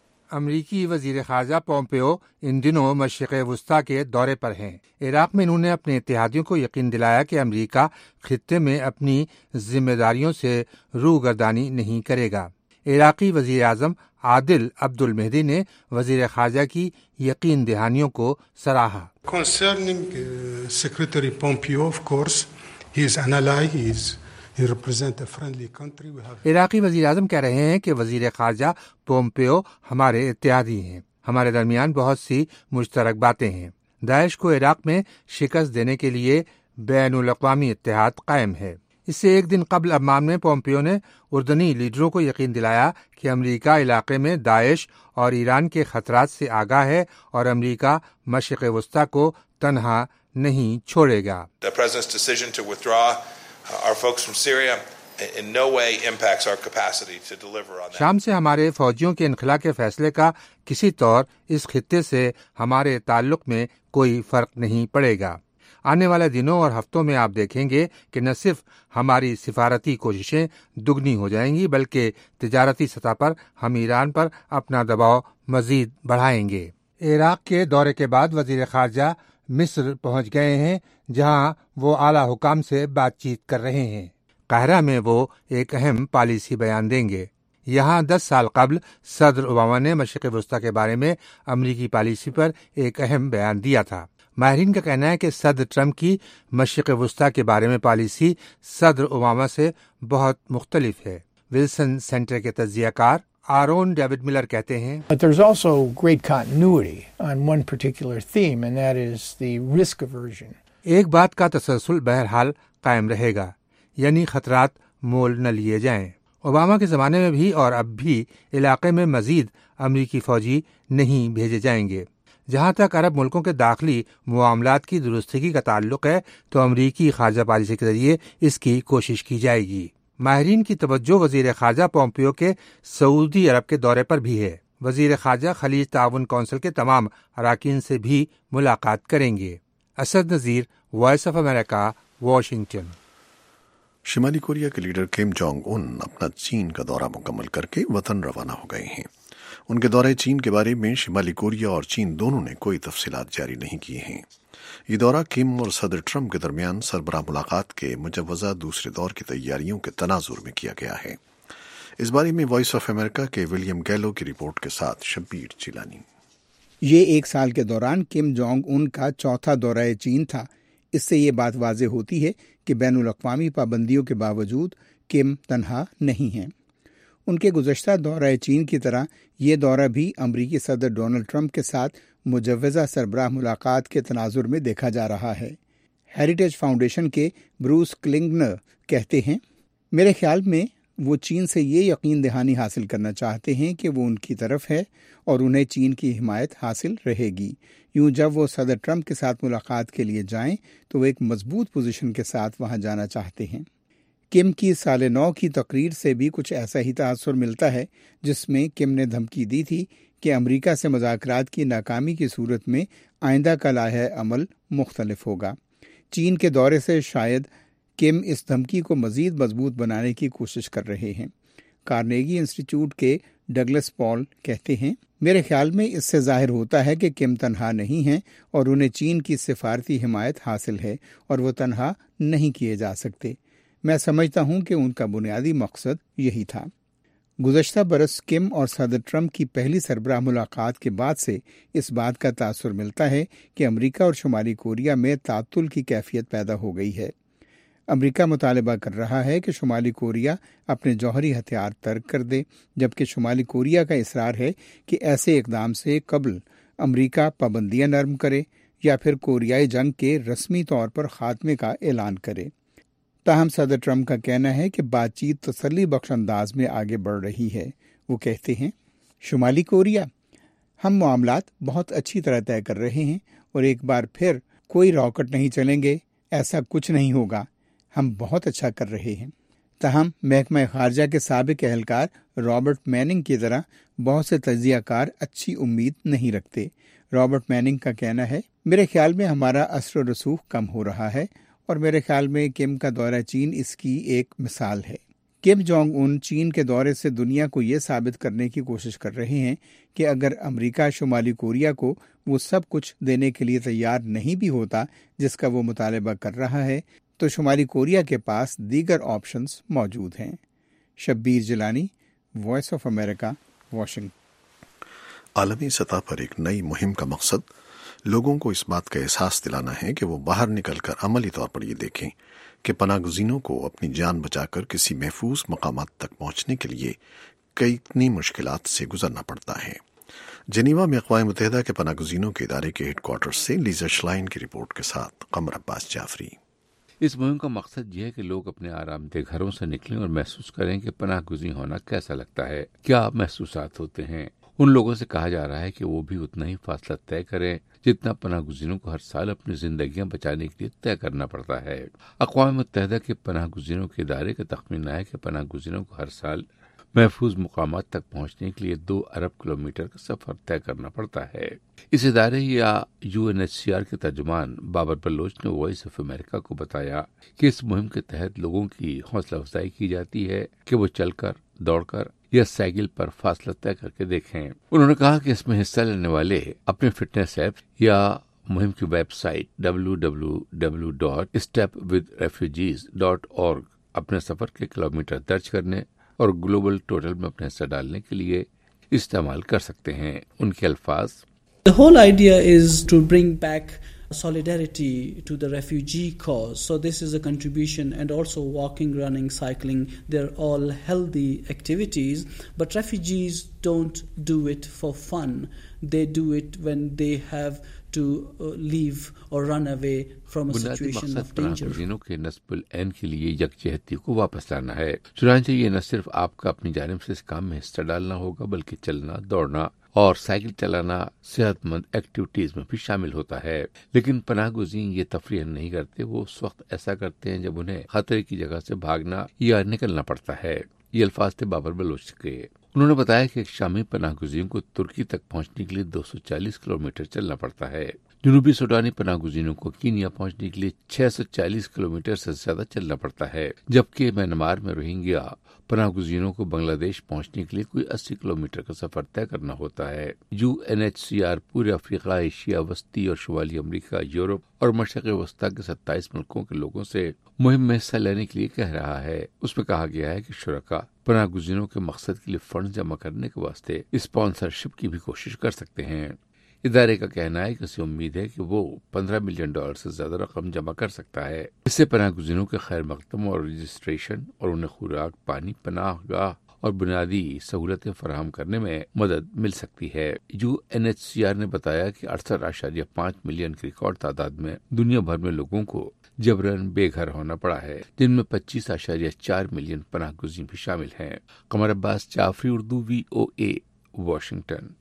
امریکی وزیر خارجہ پومپیو ان دنوں مشرق وسطی کے دورے پر ہیں. عراق میں انہوں نے اپنے اتحادیوں کو یقین دلایا کہ امریکہ خطے میں اپنی ذمہ داریوں سے روگردانی نہیں کرے گا. عراقی وزیر اعظم عادل عبد المہدی نے وزیر خارجہ کی یقین دہانیوں کو سراہا. Concerning uh, Secretary Pompeo, of course, he is an ally, he is he represents a friendly country. We have... عراقی وزیر اعظم کہہ رہے ہیں کہ وزیر خارجہ پومپیو ہمارے اتحادی ہیں. ہمارے درمیان بہت سی مشترک باتیں ہیں. داعش کو عراق میں شکست دینے کے لیے بین الاقوامی اتحاد قائم ہے. اس سے ایک دن قبل عمان میں پومپیو نے اردنی لیڈروں کو یقین دلایا کہ امریکہ علاقے میں داعش اور ایران کے خطرات سے آگاہ ہے اور امریکہ مشرق وسطی کو تنہا نہیں چھوڑے گا. The president's decision to withdraw our folks from Syria in no way impacts our capacity to deliver on that. شام سے ہمارے فوجیوں کے انخلا کے فیصلے کا کسی طور اس خطے سے ہمارے تعلق میں کوئی فرق نہیں پڑے گا. آنے والے دنوں اور ہفتوں میں آپ دیکھیں گے کہ نہ صرف ہماری سفارتی کوششیں دگنی ہو جائیں گی بلکہ تجارتی سطح پر ہم ایران پر اپنا دباؤ مزید بڑھائیں گے. عراق کے دورے کے بعد وزیر خارجہ مصر پہنچ گئے ہیں جہاں وہ اعلیٰ حکام سے بات چیت کر رہے ہیں. قاہرہ میں وہ ایک اہم پالیسی بیان دیں گے. یہاں دس سال قبل صدر اوباما نے مشرق وسطی کے بارے میں امریکی پالیسی پر ایک اہم بیان دیا تھا. ماہرین کا کہنا ہے کہ صدر ٹرمپ کی مشرق وسطی کے بارے میں پالیسی صدر اوباما سے بہت مختلف ہے. ولسن سینٹر کے تجزیہ کار آرون ڈیوڈ ملر کہتے ہیں But there's also great continuity on one particular theme, and that is the risk aversion. ایک بات کا تسلسل بہرحال قائم رہے گا یعنی خطرات مول نہ لیے جائیں. اوباما کے زمانے میں بھی اور اب بھی علاقے میں مزید امریکی فوجی نہیں بھیجے جائیں گے. جہاں تک عرب ملکوں کے داخلی معاملات کی درستگی کا تعلق ہے تو امریکی خارجہ پالیسی کے ذریعے اس کی کوشش کی جائے گی. ماہرین کی توجہ وزیر خارجہ پومپیو کے سعودی عرب کے دورے پر بھی ہے. وزیر خارجہ خلیج تعاون کونسل کے تمام اراکین سے بھی ملاقات کریں گے. Asad Nazir, voice of America, Washington. شمالی کوریا کے لیڈر کیم جونگ ان اپنا چین کا دورہ مکمل کر کے وطن روانہ ہو گئے ہیں. ان کے دورہ چین کے بارے میں شمالی کوریا اور چین دونوں نے کوئی تفصیلات جاری نہیں کی ہیں. یہ دورہ کم اور صدر ٹرمپ کے درمیان سربراہ ملاقات کے مجوزہ دوسرے دور کی تیاریوں کے تناظر میں کیا گیا ہے. اس بارے میں وائس آف امریکہ کے ولیم گیلو کی رپورٹ کے ساتھ شبیر چیلانی. یہ ایک سال کے دوران کم جونگ ان کا چوتھا دورہ چین تھا. اس سے یہ بات واضح ہوتی ہے کہ بین الاقوامی پابندیوں کے باوجود کم تنہا نہیں ہیں. ان کے گزشتہ دورہ چین کی طرح یہ دورہ بھی امریکی صدر ڈونلڈ ٹرمپ کے ساتھ مجوزہ سربراہ ملاقات کے تناظر میں دیکھا جا رہا ہے. ہیریٹیج فاؤنڈیشن کے بروس کلنگنر کہتے ہیں میرے خیال میں وہ چین سے یہ یقین دہانی حاصل کرنا چاہتے ہیں کہ وہ ان کی طرف ہے اور انہیں چین کی حمایت حاصل رہے گی. یوں جب وہ صدر ٹرمپ کے ساتھ ملاقات کے لیے جائیں تو وہ ایک مضبوط پوزیشن کے ساتھ وہاں جانا چاہتے ہیں. کم کی سال نو کی تقریر سے بھی کچھ ایسا ہی تاثر ملتا ہے جس میں کم نے دھمکی دی تھی کہ امریکہ سے مذاکرات کی ناکامی کی صورت میں آئندہ کا لائحہ عمل مختلف ہوگا. چین کے دورے سے شاید کم اس دھمکی کو مزید مضبوط بنانے کی کوشش کر رہے ہیں. کارنیگی انسٹیٹیوٹ کے ڈگلس پال کہتے ہیں میرے خیال میں اس سے ظاہر ہوتا ہے کہ کم تنہا نہیں ہیں اور انہیں چین کی سفارتی حمایت حاصل ہے اور وہ تنہا نہیں کیے جا سکتے. میں سمجھتا ہوں کہ ان کا بنیادی مقصد یہی تھا. गुज़श्ता बरस किम और सदर ट्रंप की पहली सरबराह मुलाकात के बाद से इस बात का तासुर मिलता है कि अमेरिका और शुमाली कोरिया में तातुल की कैफियत पैदा हो गई है। अमेरिका मुतालबा कर रहा है कि शुमाली कोरिया अपने जौहरी हथियार तर्क कर दे, जबकि शुमाली कोरिया का इसरार है कि ऐसे इकदाम से कबल अमेरिका पाबंदियां नरम करे या फिर कोरियाई जंग के रस्मी तौर पर खात्मे का ऐलान करे। ताहम सदर ट्रंप का कहना है कि बातचीत तसल्ली बख्श अंदाज में आगे बढ़ रही है। वो कहते हैं, शुमाली कोरिया, हम मामलात बहुत अच्छी तरह तय कर रहे हैं और एक बार फिर कोई रॉकेट नहीं चलेंगे, ऐसा कुछ नहीं होगा, हम बहुत अच्छा कर रहे हैं। ताहम महकमा खारजा के साबिक एहलकार रॉबर्ट मैनिंग की तरह बहुत से तजियाकार अच्छी उम्मीद नहीं रखते। रॉबर्ट मैनिंग का कहना है, मेरे ख्याल में हमारा असर रसूख कम हो रहा है और मेरे ख्याल में किम का दौरा चीन इसकी एक मिसाल है। किम जोंग उन चीन के दौरे से दुनिया को ये साबित करने की कोशिश कर रहे हैं कि अगर अमेरिका शुमाली कोरिया को वो सब कुछ देने के लिए तैयार नहीं भी होता जिसका वो मुतालबा कर रहा है, तो शुमाली कोरिया के पास दीगर ऑप्शंस मौजूद हैं। Shabbir Jilani, voice of America, Washington. आलमी सतह पर एक नई मुहिम का मकसद लोगों को इस बात का एहसास दिलाना है कि वो बाहर निकलकर अमली तौर पर ये देखें कि पनाहगज़ीनों को अपनी जान बचाकर किसी महफूज मकामात तक पहुंचने के लिए कई मुश्किलात से गुजरना पड़ता है। जेनीवा में अक़वाम मुत्तहिदा के पनाहगज़ीनों के इदारे के हेडक्वार्टर से लीजा श्लाइन की रिपोर्ट के साथ कमर अब्बास जाफरी। इस मुहिम का मकसद यह है कि लोग अपने आरामदेह घरों से निकलें और महसूस करें कि पनाहगज़ी होना कैसा लगता है, क्या महसूसात होते हैं। उन लोगों से कहा जा रहा है कि वो भी उतना ही फासला तय करें जितना पनाहगज़ीनों को हर साल अपनी जिंदगियां बचाने के लिए तय करना पड़ता है। अक़वाम मुत्तहिदा के पनाहगज़ीनों के इदारे का तख़मीना है कि पनाहगज़ीनों को हर साल महफूज मुकामात तक पहुंचने के लिए दो अरब किलोमीटर का सफर तय करना पड़ता है। इस इदारे या U N H C R के तर्जुमान बाबर बलोच ने वॉइस ऑफ अमेरिका को बताया कि इस मुहिम के तहत लोगों की हौसला अफजाई की जाती है कि वो चलकर, दौड़कर या साइकिल पर फासला तय करके देखें। उन्होंने कहा कि इसमें हिस्सा लेने वाले अपने फिटनेस ऐप या मुहिम की website W W W dot step with refugees dot org अपने सफर के किलोमीटर दर्ज करने और ग्लोबल टोटल में अपना हिस्सा डालने के लिए इस्तेमाल कर सकते हैं। उनके अल्फाज, The whole idea is to bring back solidarity to the refugee cause. So this is a contribution, and also walking, running, cycling, they're all healthy activities, but refugees don't do it for fun. They do it when they have to uh, leave or run away from a situation of danger. पनाहगज़ीनों के नस्बुल ऐन के लिए यकजहती को वापस लाना है। चुनांचे ये न सिर्फ आपका अपनी जानिब से इस काम में हिस्सा डालना होगा, बल्कि चलना, दौड़ना और साइकिल चलाना सेहतमंद एक्टिविटीज में भी शामिल होता है। लेकिन पनाहगज़ीन ये तफरीह नहीं करते, वो उस वक्त ऐसा करते हैं जब उन्हें खतरे की जगह से भागना या निकलना पड़ता है। ये अल्फाज थे बाबर बलोच के। उन्होंने बताया कि एक शामी पनाहगज़ीन को तुर्की तक पहुंचने के लिए दो सौ चालीस किलोमीटर चलना पड़ता है। जनूबी सूडानी पनाहगज़ीनों को कीनिया पहुंचने के लिए छह सौ चालीस किलोमीटर से ज्यादा चलना पड़ता है, जबकि म्यांमार में रोहिंग्या पनाहगज़ीनों को बांग्लादेश पहुंचने के लिए कोई अस्सी किलोमीटर का सफर तय करना होता है। U N H C R पूरे अफ्रीका, एशिया, वस्ती और शुमाली अमरीका, यूरोप और मशरक़ वस्ता के सत्ताईस मुल्कों के लोगों से मुहिम में हिस्सा लेने के लिए कह रहा है। उसमें कहा गया है कि शुरका पनाहगज़ीनों के मकसद के लिए फंड जमा करने के वास्ते स्पॉन्सरशिप की भी कोशिश कर सकते हैं। इदारे का कहना है कि उसे उम्मीद है कि वो पंद्रह मिलियन डॉलर से ज्यादा रकम जमा कर सकता है। इससे पनाहगज़ीनों के खैर मकदम और रजिस्ट्रेशन और उन्हें खुराक, पानी, पनाहगाह और बुनियादी सहूलतें फराहम करने में मदद मिल सकती है। U N H C R ने बताया कि अड़सठ आशारिया पाँच मिलियन की रिकॉर्ड तादाद में दुनिया भर में लोगों को जबरन बेघर होना पड़ा है, जिनमें पच्चीस आशारिया चार मिलियन पनाहगज़ीन भी शामिल हैं। Qamar Abbas Jafri, Urdu, V O A, Washington.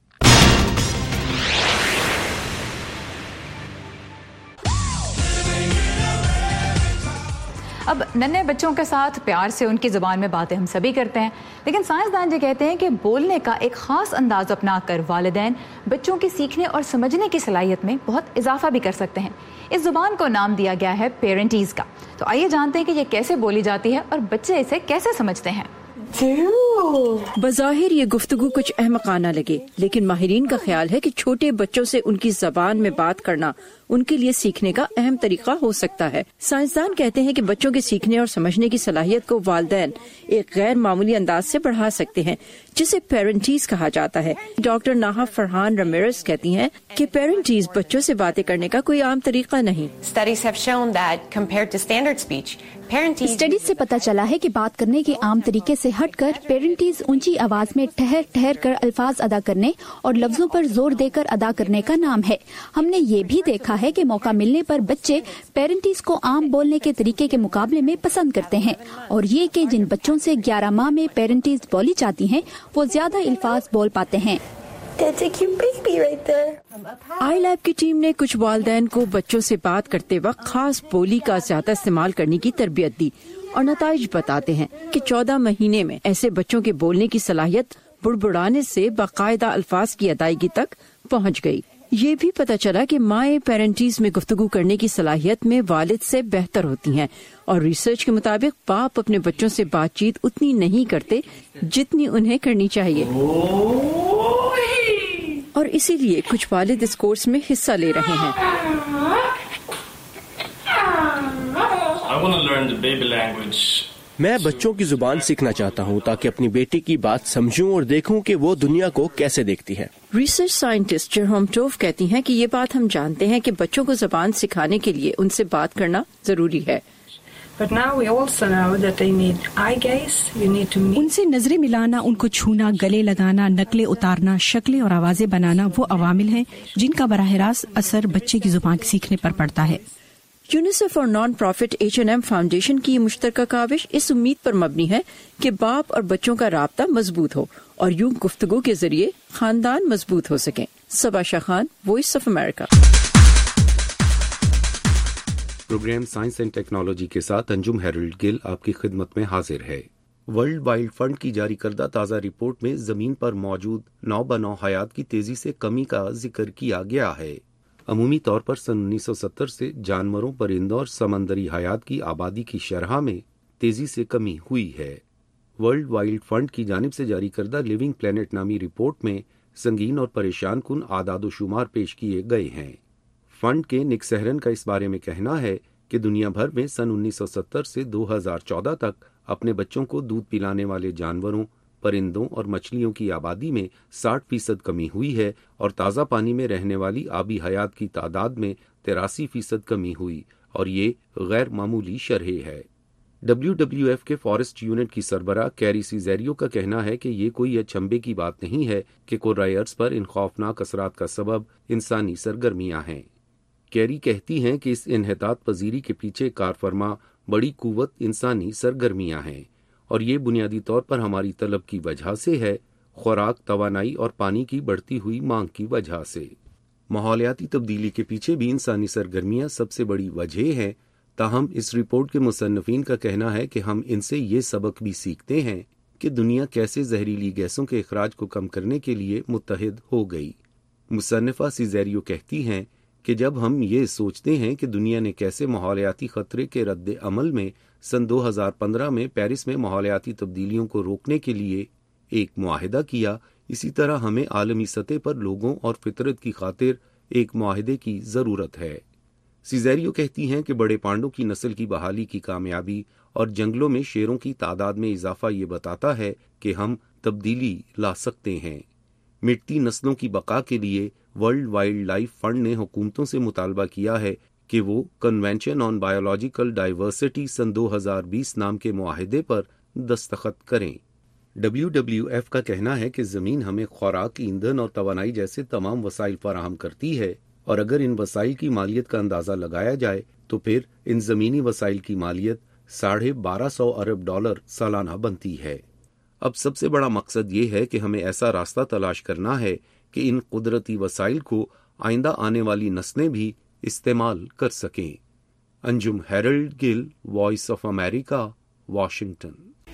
अब नन्हे बच्चों के साथ प्यार से उनकी ज़ुबान में बातें हम सभी करते हैं, लेकिन साइंसदान ये कहते हैं कि बोलने का एक ख़ास अंदाज अपनाकर वालिदैन बच्चों की सीखने और समझने की सलाहियत में बहुत इजाफा भी कर सकते हैं। इस ज़ुबान को नाम दिया गया है पेरेंटीज़ का। तो आइए जानते हैं कि ये कैसे बोली जाती है और बच्चे इसे कैसे समझते हैं। बज़ाहिर ये गुफ्तगू कुछ अहमकाना लगे, लेकिन माहिरीन का ख्याल है कि छोटे बच्चों से उनकी ज़बान में बात करना ان کے لیے سیکھنے کا اہم طریقہ ہو سکتا ہے۔ سائنسدان کہتے ہیں کہ بچوں کے سیکھنے اور سمجھنے کی صلاحیت کو والدین ایک غیر معمولی انداز سے بڑھا سکتے ہیں، جسے پیرنٹیز کہا جاتا ہے۔ ڈاکٹر ناہا فرحان رمیرز کہتی ہیں کہ پیرنٹیز بچوں سے باتیں کرنے کا کوئی عام طریقہ نہیں۔ اسٹڈیز سے پتہ چلا ہے کہ بات کرنے کے عام طریقے سے ہٹ کر پیرنٹیز اونچی آواز میں ٹھہر ٹھہر کر الفاظ ادا کرنے اور لفظوں پر زور دے کر ادا کرنے کا نام ہے۔ ہم نے یہ بھی دیکھا ہے کہ موقع ملنے پر بچے پیرنٹیز کو عام بولنے کے طریقے کے مقابلے میں پسند کرتے ہیں، اور یہ کہ جن بچوں سے گیارہ ماہ میں پیرنٹیز بولی جاتی ہیں وہ زیادہ الفاظ بول پاتے ہیں۔ آئی لیب کی ٹیم نے کچھ والدین کو بچوں سے بات کرتے وقت خاص بولی کا زیادہ استعمال کرنے کی تربیت دی، اور نتائج بتاتے ہیں کہ چودہ مہینے میں ایسے بچوں کے بولنے کی صلاحیت بڑبڑانے سے باقاعدہ الفاظ کی ادائیگی تک پہنچ گئی۔ یہ بھی پتہ چلا کہ مائیں پیرنٹیز میں گفتگو کرنے کی صلاحیت میں والد سے بہتر ہوتی ہیں، اور ریسرچ کے مطابق باپ اپنے بچوں سے بات چیت اتنی نہیں کرتے جتنی انہیں کرنی چاہیے، اور اسی لیے کچھ والد اس کورس میں حصہ لے رہے ہیں۔ میں بچوں کی زبان سیکھنا چاہتا ہوں تاکہ اپنی بیٹی کی بات سمجھوں اور دیکھوں کہ وہ دنیا کو کیسے دیکھتی ہے۔ ریسرچ سائنٹسٹ جرہوم ٹوف کہتی ہیں کہ یہ بات ہم جانتے ہیں کہ بچوں کو زبان سکھانے کے لیے ان سے بات کرنا ضروری ہے۔ ان سے نظریں ملانا، ان کو چھونا، گلے لگانا، نقلیں اتارنا، شکلیں اور آوازیں بنانا وہ عوامل ہیں جن کا براہ راست اثر بچے کی زبان سیکھنے پر پڑتا ہے۔ یونیسیف اور non profit H N M foundation کی مشترکہ کاوش اس امید پر مبنی ہے کہ باپ اور بچوں کا رابطہ مضبوط ہو اور یوں گفتگو کے ذریعے خاندان مضبوط ہو سکیں۔ Saba Shah Khan, voice of America. Program science and technology کے ساتھ انجم ہیرلڈ گل آپ کی خدمت میں حاضر ہے۔ ورلڈ وائلڈ فنڈ کی جاری کردہ تازہ رپورٹ میں زمین پر موجود نو بنو حیات کی تیزی سے کمی کا ذکر کیا گیا ہے۔ عمومی طور پر سن انیس سو ستر سے جانوروں، پرندوں اور سمندری حیات کی آبادی کی شرح میں تیزی سے کمی ہوئی ہے۔ ورلڈ وائلڈ فنڈ کی جانب سے جاری کردہ لیونگ پلانٹ نامی رپورٹ میں سنگین اور پریشان کن اعداد و شمار پیش کیے گئے ہیں۔ فنڈ کے نک سہرن کا اس بارے میں کہنا ہے کہ دنیا بھر میں سن انیس سو ستر سے دو ہزار چودہ تک اپنے بچوں کو دودھ پلانے والے جانوروں، پرندوں اور مچھلیوں کی آبادی میں ساٹھ فیصد کمی ہوئی ہے، اور تازہ پانی میں رہنے والی آبی حیات کی تعداد میں تراسی فیصد کمی ہوئی، اور یہ غیر معمولی شرح ہے۔ ڈبلیو ڈبلیو ایف کے فارسٹ یونٹ کی سربراہ کیری سیزیریو کا کہنا ہے کہ یہ کوئی اچنبھے کی بات نہیں ہے کہ کرۂ ارض پر ان خوفناک اثرات کا سبب انسانی سرگرمیاں ہیں۔ کیری کہتی ہیں کہ اس انحطاط پذیری کے پیچھے کار فرما بڑی قوت انسانی سرگرمیاں ہیں، اور یہ بنیادی طور پر ہماری طلب کی وجہ سے ہے، خوراک، توانائی اور پانی کی بڑھتی ہوئی مانگ کی وجہ سے۔ ماحولیاتی تبدیلی کے پیچھے بھی انسانی سرگرمیاں سب سے بڑی وجہ ہیں، تاہم اس رپورٹ کے مصنفین کا کہنا ہے کہ ہم ان سے یہ سبق بھی سیکھتے ہیں کہ دنیا کیسے زہریلی گیسوں کے اخراج کو کم کرنے کے لیے متحد ہو گئی۔ مصنفہ سیزیریو کہتی ہیں کہ جب ہم یہ سوچتے ہیں کہ دنیا نے کیسے ماحولیاتی خطرے کے رد عمل میں سن دو ہزار پندرہ میں پیرس میں ماحولیاتی تبدیلیوں کو روکنے کے لیے ایک معاہدہ کیا، اسی طرح ہمیں عالمی سطح پر لوگوں اور فطرت کی خاطر ایک معاہدے کی ضرورت ہے۔ سیزیریو کہتی ہیں کہ بڑے پانڈوں کی نسل کی بحالی کی کامیابی اور جنگلوں میں شیروں کی تعداد میں اضافہ یہ بتاتا ہے کہ ہم تبدیلی لا سکتے ہیں۔ مٹتی نسلوں کی بقا کے لیے ورلڈ وائلڈ لائف فنڈ نے حکومتوں سے مطالبہ کیا ہے کہ وہ کنونشن آن بایولوجیکل ڈائیورسٹی سن دو ہزار بیس نام کے معاہدے پر دستخط کریں۔ ڈبلیو ڈبلیو ایف کا کہنا ہے کہ زمین ہمیں خوراک، ایندھن اور توانائی جیسے تمام وسائل فراہم کرتی ہے، اور اگر ان وسائل کی مالیت کا اندازہ لگایا جائے تو پھر ان زمینی وسائل کی مالیت ساڑھے بارہ سو ارب ڈالر سالانہ بنتی ہے۔ اب سب سے بڑا مقصد یہ ہے کہ ہمیں ایسا راستہ تلاش کرنا ہے کہ ان قدرتی وسائل کو آئندہ آنے والی نسلیں بھی استعمال کر سکیں۔ Anjum Harold Gill, voice of America, Washington.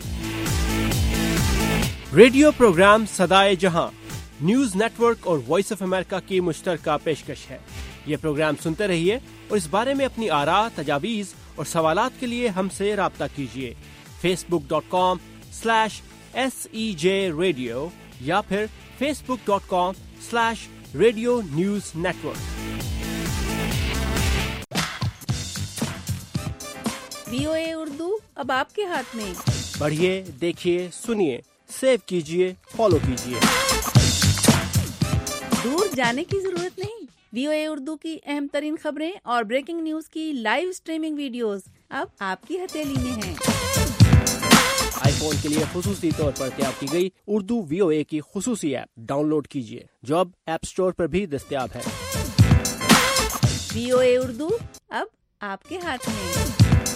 Radio program صدائے جہاں نیوز نیٹ ورک اور وائس آف امریکہ کی مشترکہ پیشکش ہے۔ یہ پروگرام سنتے رہیے اور اس بارے میں اپنی آراء، تجاویز اور سوالات کے لیے ہم سے رابطہ کیجیے۔ Facebook dot com slash S E J radio یا پھر facebook dot com slash radio news network. V O A Urdu اب آپ کے ہاتھ میں. پڑھیے، دیکھیے، سنیے، سیو کیجیے، فالو کیجیے. دور جانے کی ضرورت نہیں. وی او اے اردو کی اہم ترین خبریں اور بریکنگ نیوز کی لائیو اسٹریمنگ ویڈیوز اب آپ کی ہتھیلی میں ہیں. آئی فون کے لیے خصوصی طور پر تیار کی گئی اردو وی او اے کی خصوصی ایپ ڈاؤن لوڈ کیجیے، جو اب ایپ اسٹور پر بھی دستیاب ہے. وی او اے اردو اب آپ کے ہاتھ میں.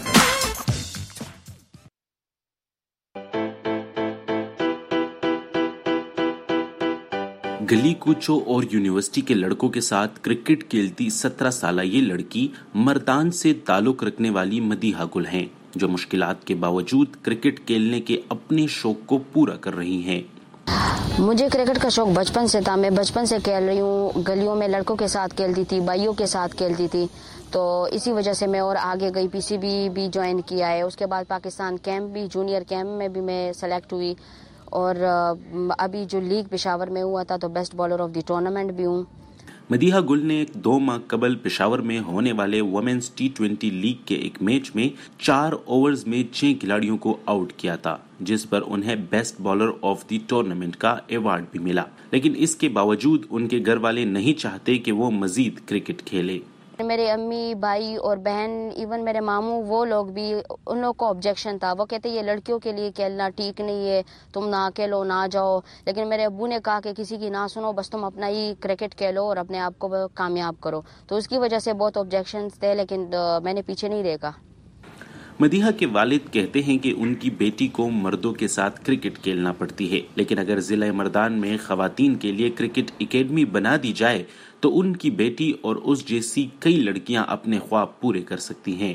گلی کوچوں اور یونیورسٹی کے لڑکوں کے ساتھ کرکٹ کھیلتی سترہ سالہ یہ لڑکی مردان سے تعلق رکھنے والی مدیحہ گل ہیں، جو مشکلات کے باوجود کرکٹ کھیلنے کے اپنے شوق کو پورا کر رہی ہیں. مجھے کرکٹ کا شوق بچپن سے تھا. میں بچپن سے کھیل رہی ہوں. گلیوں میں لڑکوں کے ساتھ کھیلتی تھی، بھائیوں کے ساتھ کھیلتی تھی. تو اسی وجہ سے میں اور آگے گئی، پی سی بی بھی جوائن کیا ہے. اس کے بعد پاکستان کیمپ بھی، جونیئر کیمپ میں بھی میں سلیکٹ ہوئی. اور ابھی جو لیگ پشاور میں ہوا تھا تو best bowler of the tournament بھی ہوں. مدیحہ گل نے دو ماہ قبل پشاور میں ہونے والے وومنز ٹی ٹوینٹی لیگ کے ایک میچ میں چار اوورز میں چھ کھلاڑیوں کو آؤٹ کیا تھا، جس پر انہیں best bowler of the tournament کا ایوارڈ بھی ملا. لیکن اس کے باوجود ان کے گھر والے نہیں چاہتے کہ وہ مزید کرکٹ کھیلے. میرے امی، بھائی اور بہن، ایون میرے ماموں، وہ لوگ بھی، ان لوگ کو آبجیکشن تھا. وہ کہتے یہ لڑکیوں کے لیے کھیلنا ٹھیک نہیں ہے، تم نہ کھیلو، نہ جاؤ. لیکن میرے ابو نے کہا کہ کسی کی نہ سنو، بس تم اپنا ہی کرکٹ کھیلو اور اپنے آپ کو کامیاب کرو. تو اس کی وجہ سے بہت آبجیکشنز تھے، لیکن میں نے پیچھے نہیں دیکھا. مدیحہ کے والد کہتے ہیں کہ ان کی بیٹی کو مردوں کے ساتھ کرکٹ کھیلنا پڑتی ہے، لیکن اگر ضلع مردان میں خواتین کے لیے کرکٹ اکیڈمی بنا دی جائے تو ان کی بیٹی اور اس جیسی کئی لڑکیاں اپنے خواب پورے کر سکتی ہیں.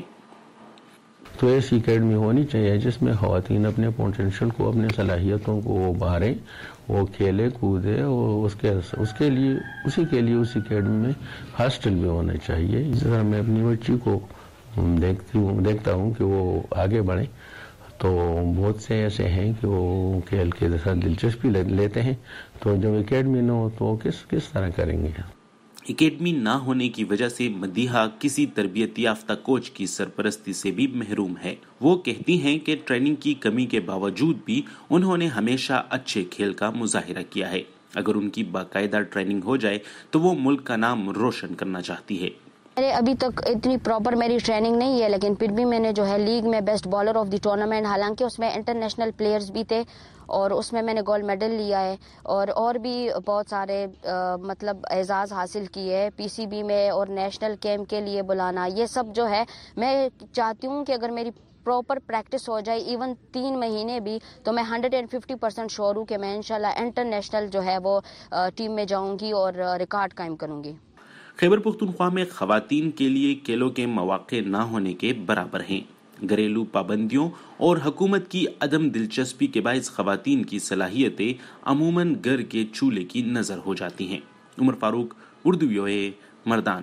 تو ایسی اکیڈمی ہونی چاہیے جس میں خواتین اپنے پوٹینشیل کو، اپنے صلاحیتوں کو ابھاریں، وہ کھیلے کودے، اور اس کے اس کے لیے اسی کے لیے اس اکیڈمی میں ہاسٹل بھی ہونا چاہیے. اس طرح میں اپنی بچی کو دیکھتی ہوں دیکھتا ہوں کہ وہ آگے بڑھیں. تو بہت سے ایسے ہیں کہ وہ کھیل کے ساتھ دلچسپی لیتے ہیں، تو جب اکیڈمی نہ ہو تو کس کس طرح کریں گے. اکیڈمی نہ ہونے کی وجہ سے مدیحہ کسی تربیت یافتہ کوچ کی سرپرستی سے بھی محروم ہے. وہ کہتی ہیں کہ ٹریننگ کی کمی کے باوجود بھی انہوں نے ہمیشہ اچھے کھیل کا مظاہرہ کیا ہے. اگر ان کی باقاعدہ ٹریننگ ہو جائے تو وہ ملک کا نام روشن کرنا چاہتی ہے. میرے ابھی تک اتنی پراپر میری ٹریننگ نہیں ہے، لیکن پھر بھی میں نے جو ہے لیگ میں best bowler of the tournament, حالانکہ اس میں انٹرنیشنل پلیئرز بھی تھے اور اس میں میں نے گولڈ میڈل لیا ہے، اور اور بھی بہت سارے مطلب اعزاز حاصل کیے ہے. پی سی بی میں اور نیشنل کیمپ کے لیے بلانا، یہ سب جو ہے میں چاہتی ہوں کہ اگر میری پراپر پریکٹس ہو جائے ایون تین مہینے بھی، تو میں hundred and fifty percent sure ہوں کہ میں انشاءاللہ انٹرنیشنل جو ہے وہ ٹیم میں جاؤں گی اور ریکارڈ قائم کروں گی. خیبر پختونخوا میں خواتین کے لیے کھیلوں کے مواقع نہ ہونے کے برابر ہیں. گھریلو پابندیوں اور حکومت کی عدم دلچسپی کے باعث خواتین کی صلاحیتیں عموماً گھر کے چولہے کی نظر ہو جاتی ہیں. عمر فاروق، اردو وی او اے، مردان.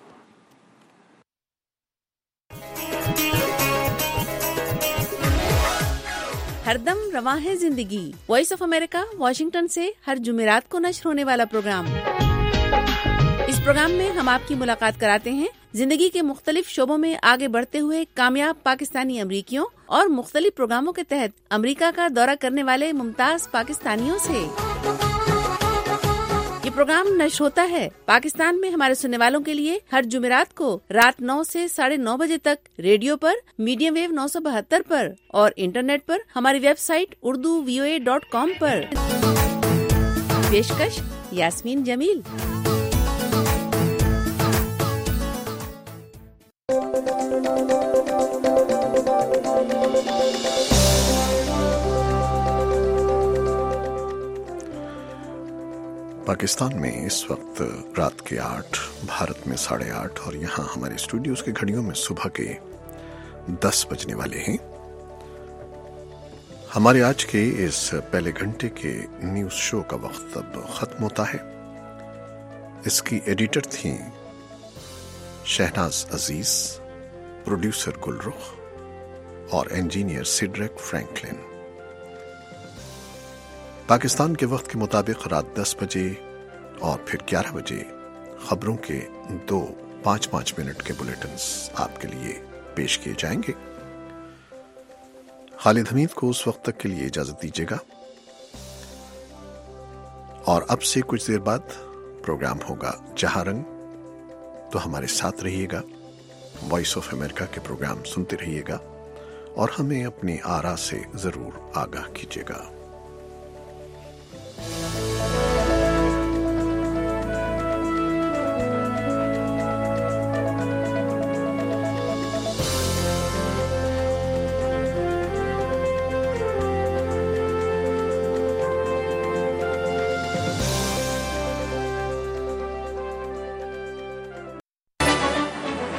ہر دم رواں ہے زندگی، وائس آف امریکہ واشنگٹن سے ہر جمعرات کو نشر ہونے والا پروگرام. اس پروگرام میں ہم آپ کی ملاقات کراتے ہیں زندگی کے مختلف شعبوں میں آگے بڑھتے ہوئے کامیاب پاکستانی امریکیوں اور مختلف پروگراموں کے تحت امریکہ کا دورہ کرنے والے ممتاز پاکستانیوں سے. یہ پروگرام نشر ہوتا ہے پاکستان میں ہمارے سننے والوں کے لیے ہر جمعرات کو رات نو سے ساڑھے نو بجے تک ریڈیو پر، میڈیم ویو نو سو بہتر پر اور انٹرنیٹ پر ہماری website Urdu V O A dot com پر. پیشکش یاسمین جمیل. پاکستان میں اس وقت رات کے آٹھ، بھارت میں ساڑھے آٹھ، اور یہاں ہمارے اسٹوڈیوز کے گھڑیوں میں صبح کے دس بجنے والے ہیں. ہمارے آج کے اس پہلے گھنٹے کے نیوز شو کا وقت اب ختم ہوتا ہے. اس کی ایڈیٹر تھیں شہناز عزیز، پروڈیوسر گل رخ اور انجینئر سیڈرک فرینکلن. پاکستان کے وقت کے مطابق رات دس بجے اور پھر گیارہ بجے خبروں کے دو پانچ پانچ منٹ کے بلیٹنز آپ کے لیے پیش کیے جائیں گے. خالد حمید کو اس وقت تک کے لیے اجازت دیجیے گا، اور اب سے کچھ دیر بعد پروگرام ہوگا جہاں رنگ، تو ہمارے ساتھ رہیے گا، وائس آف امریکہ کے پروگرام سنتے رہیے گا اور ہمیں اپنی آرا سے ضرور آگاہ کیجیے گا۔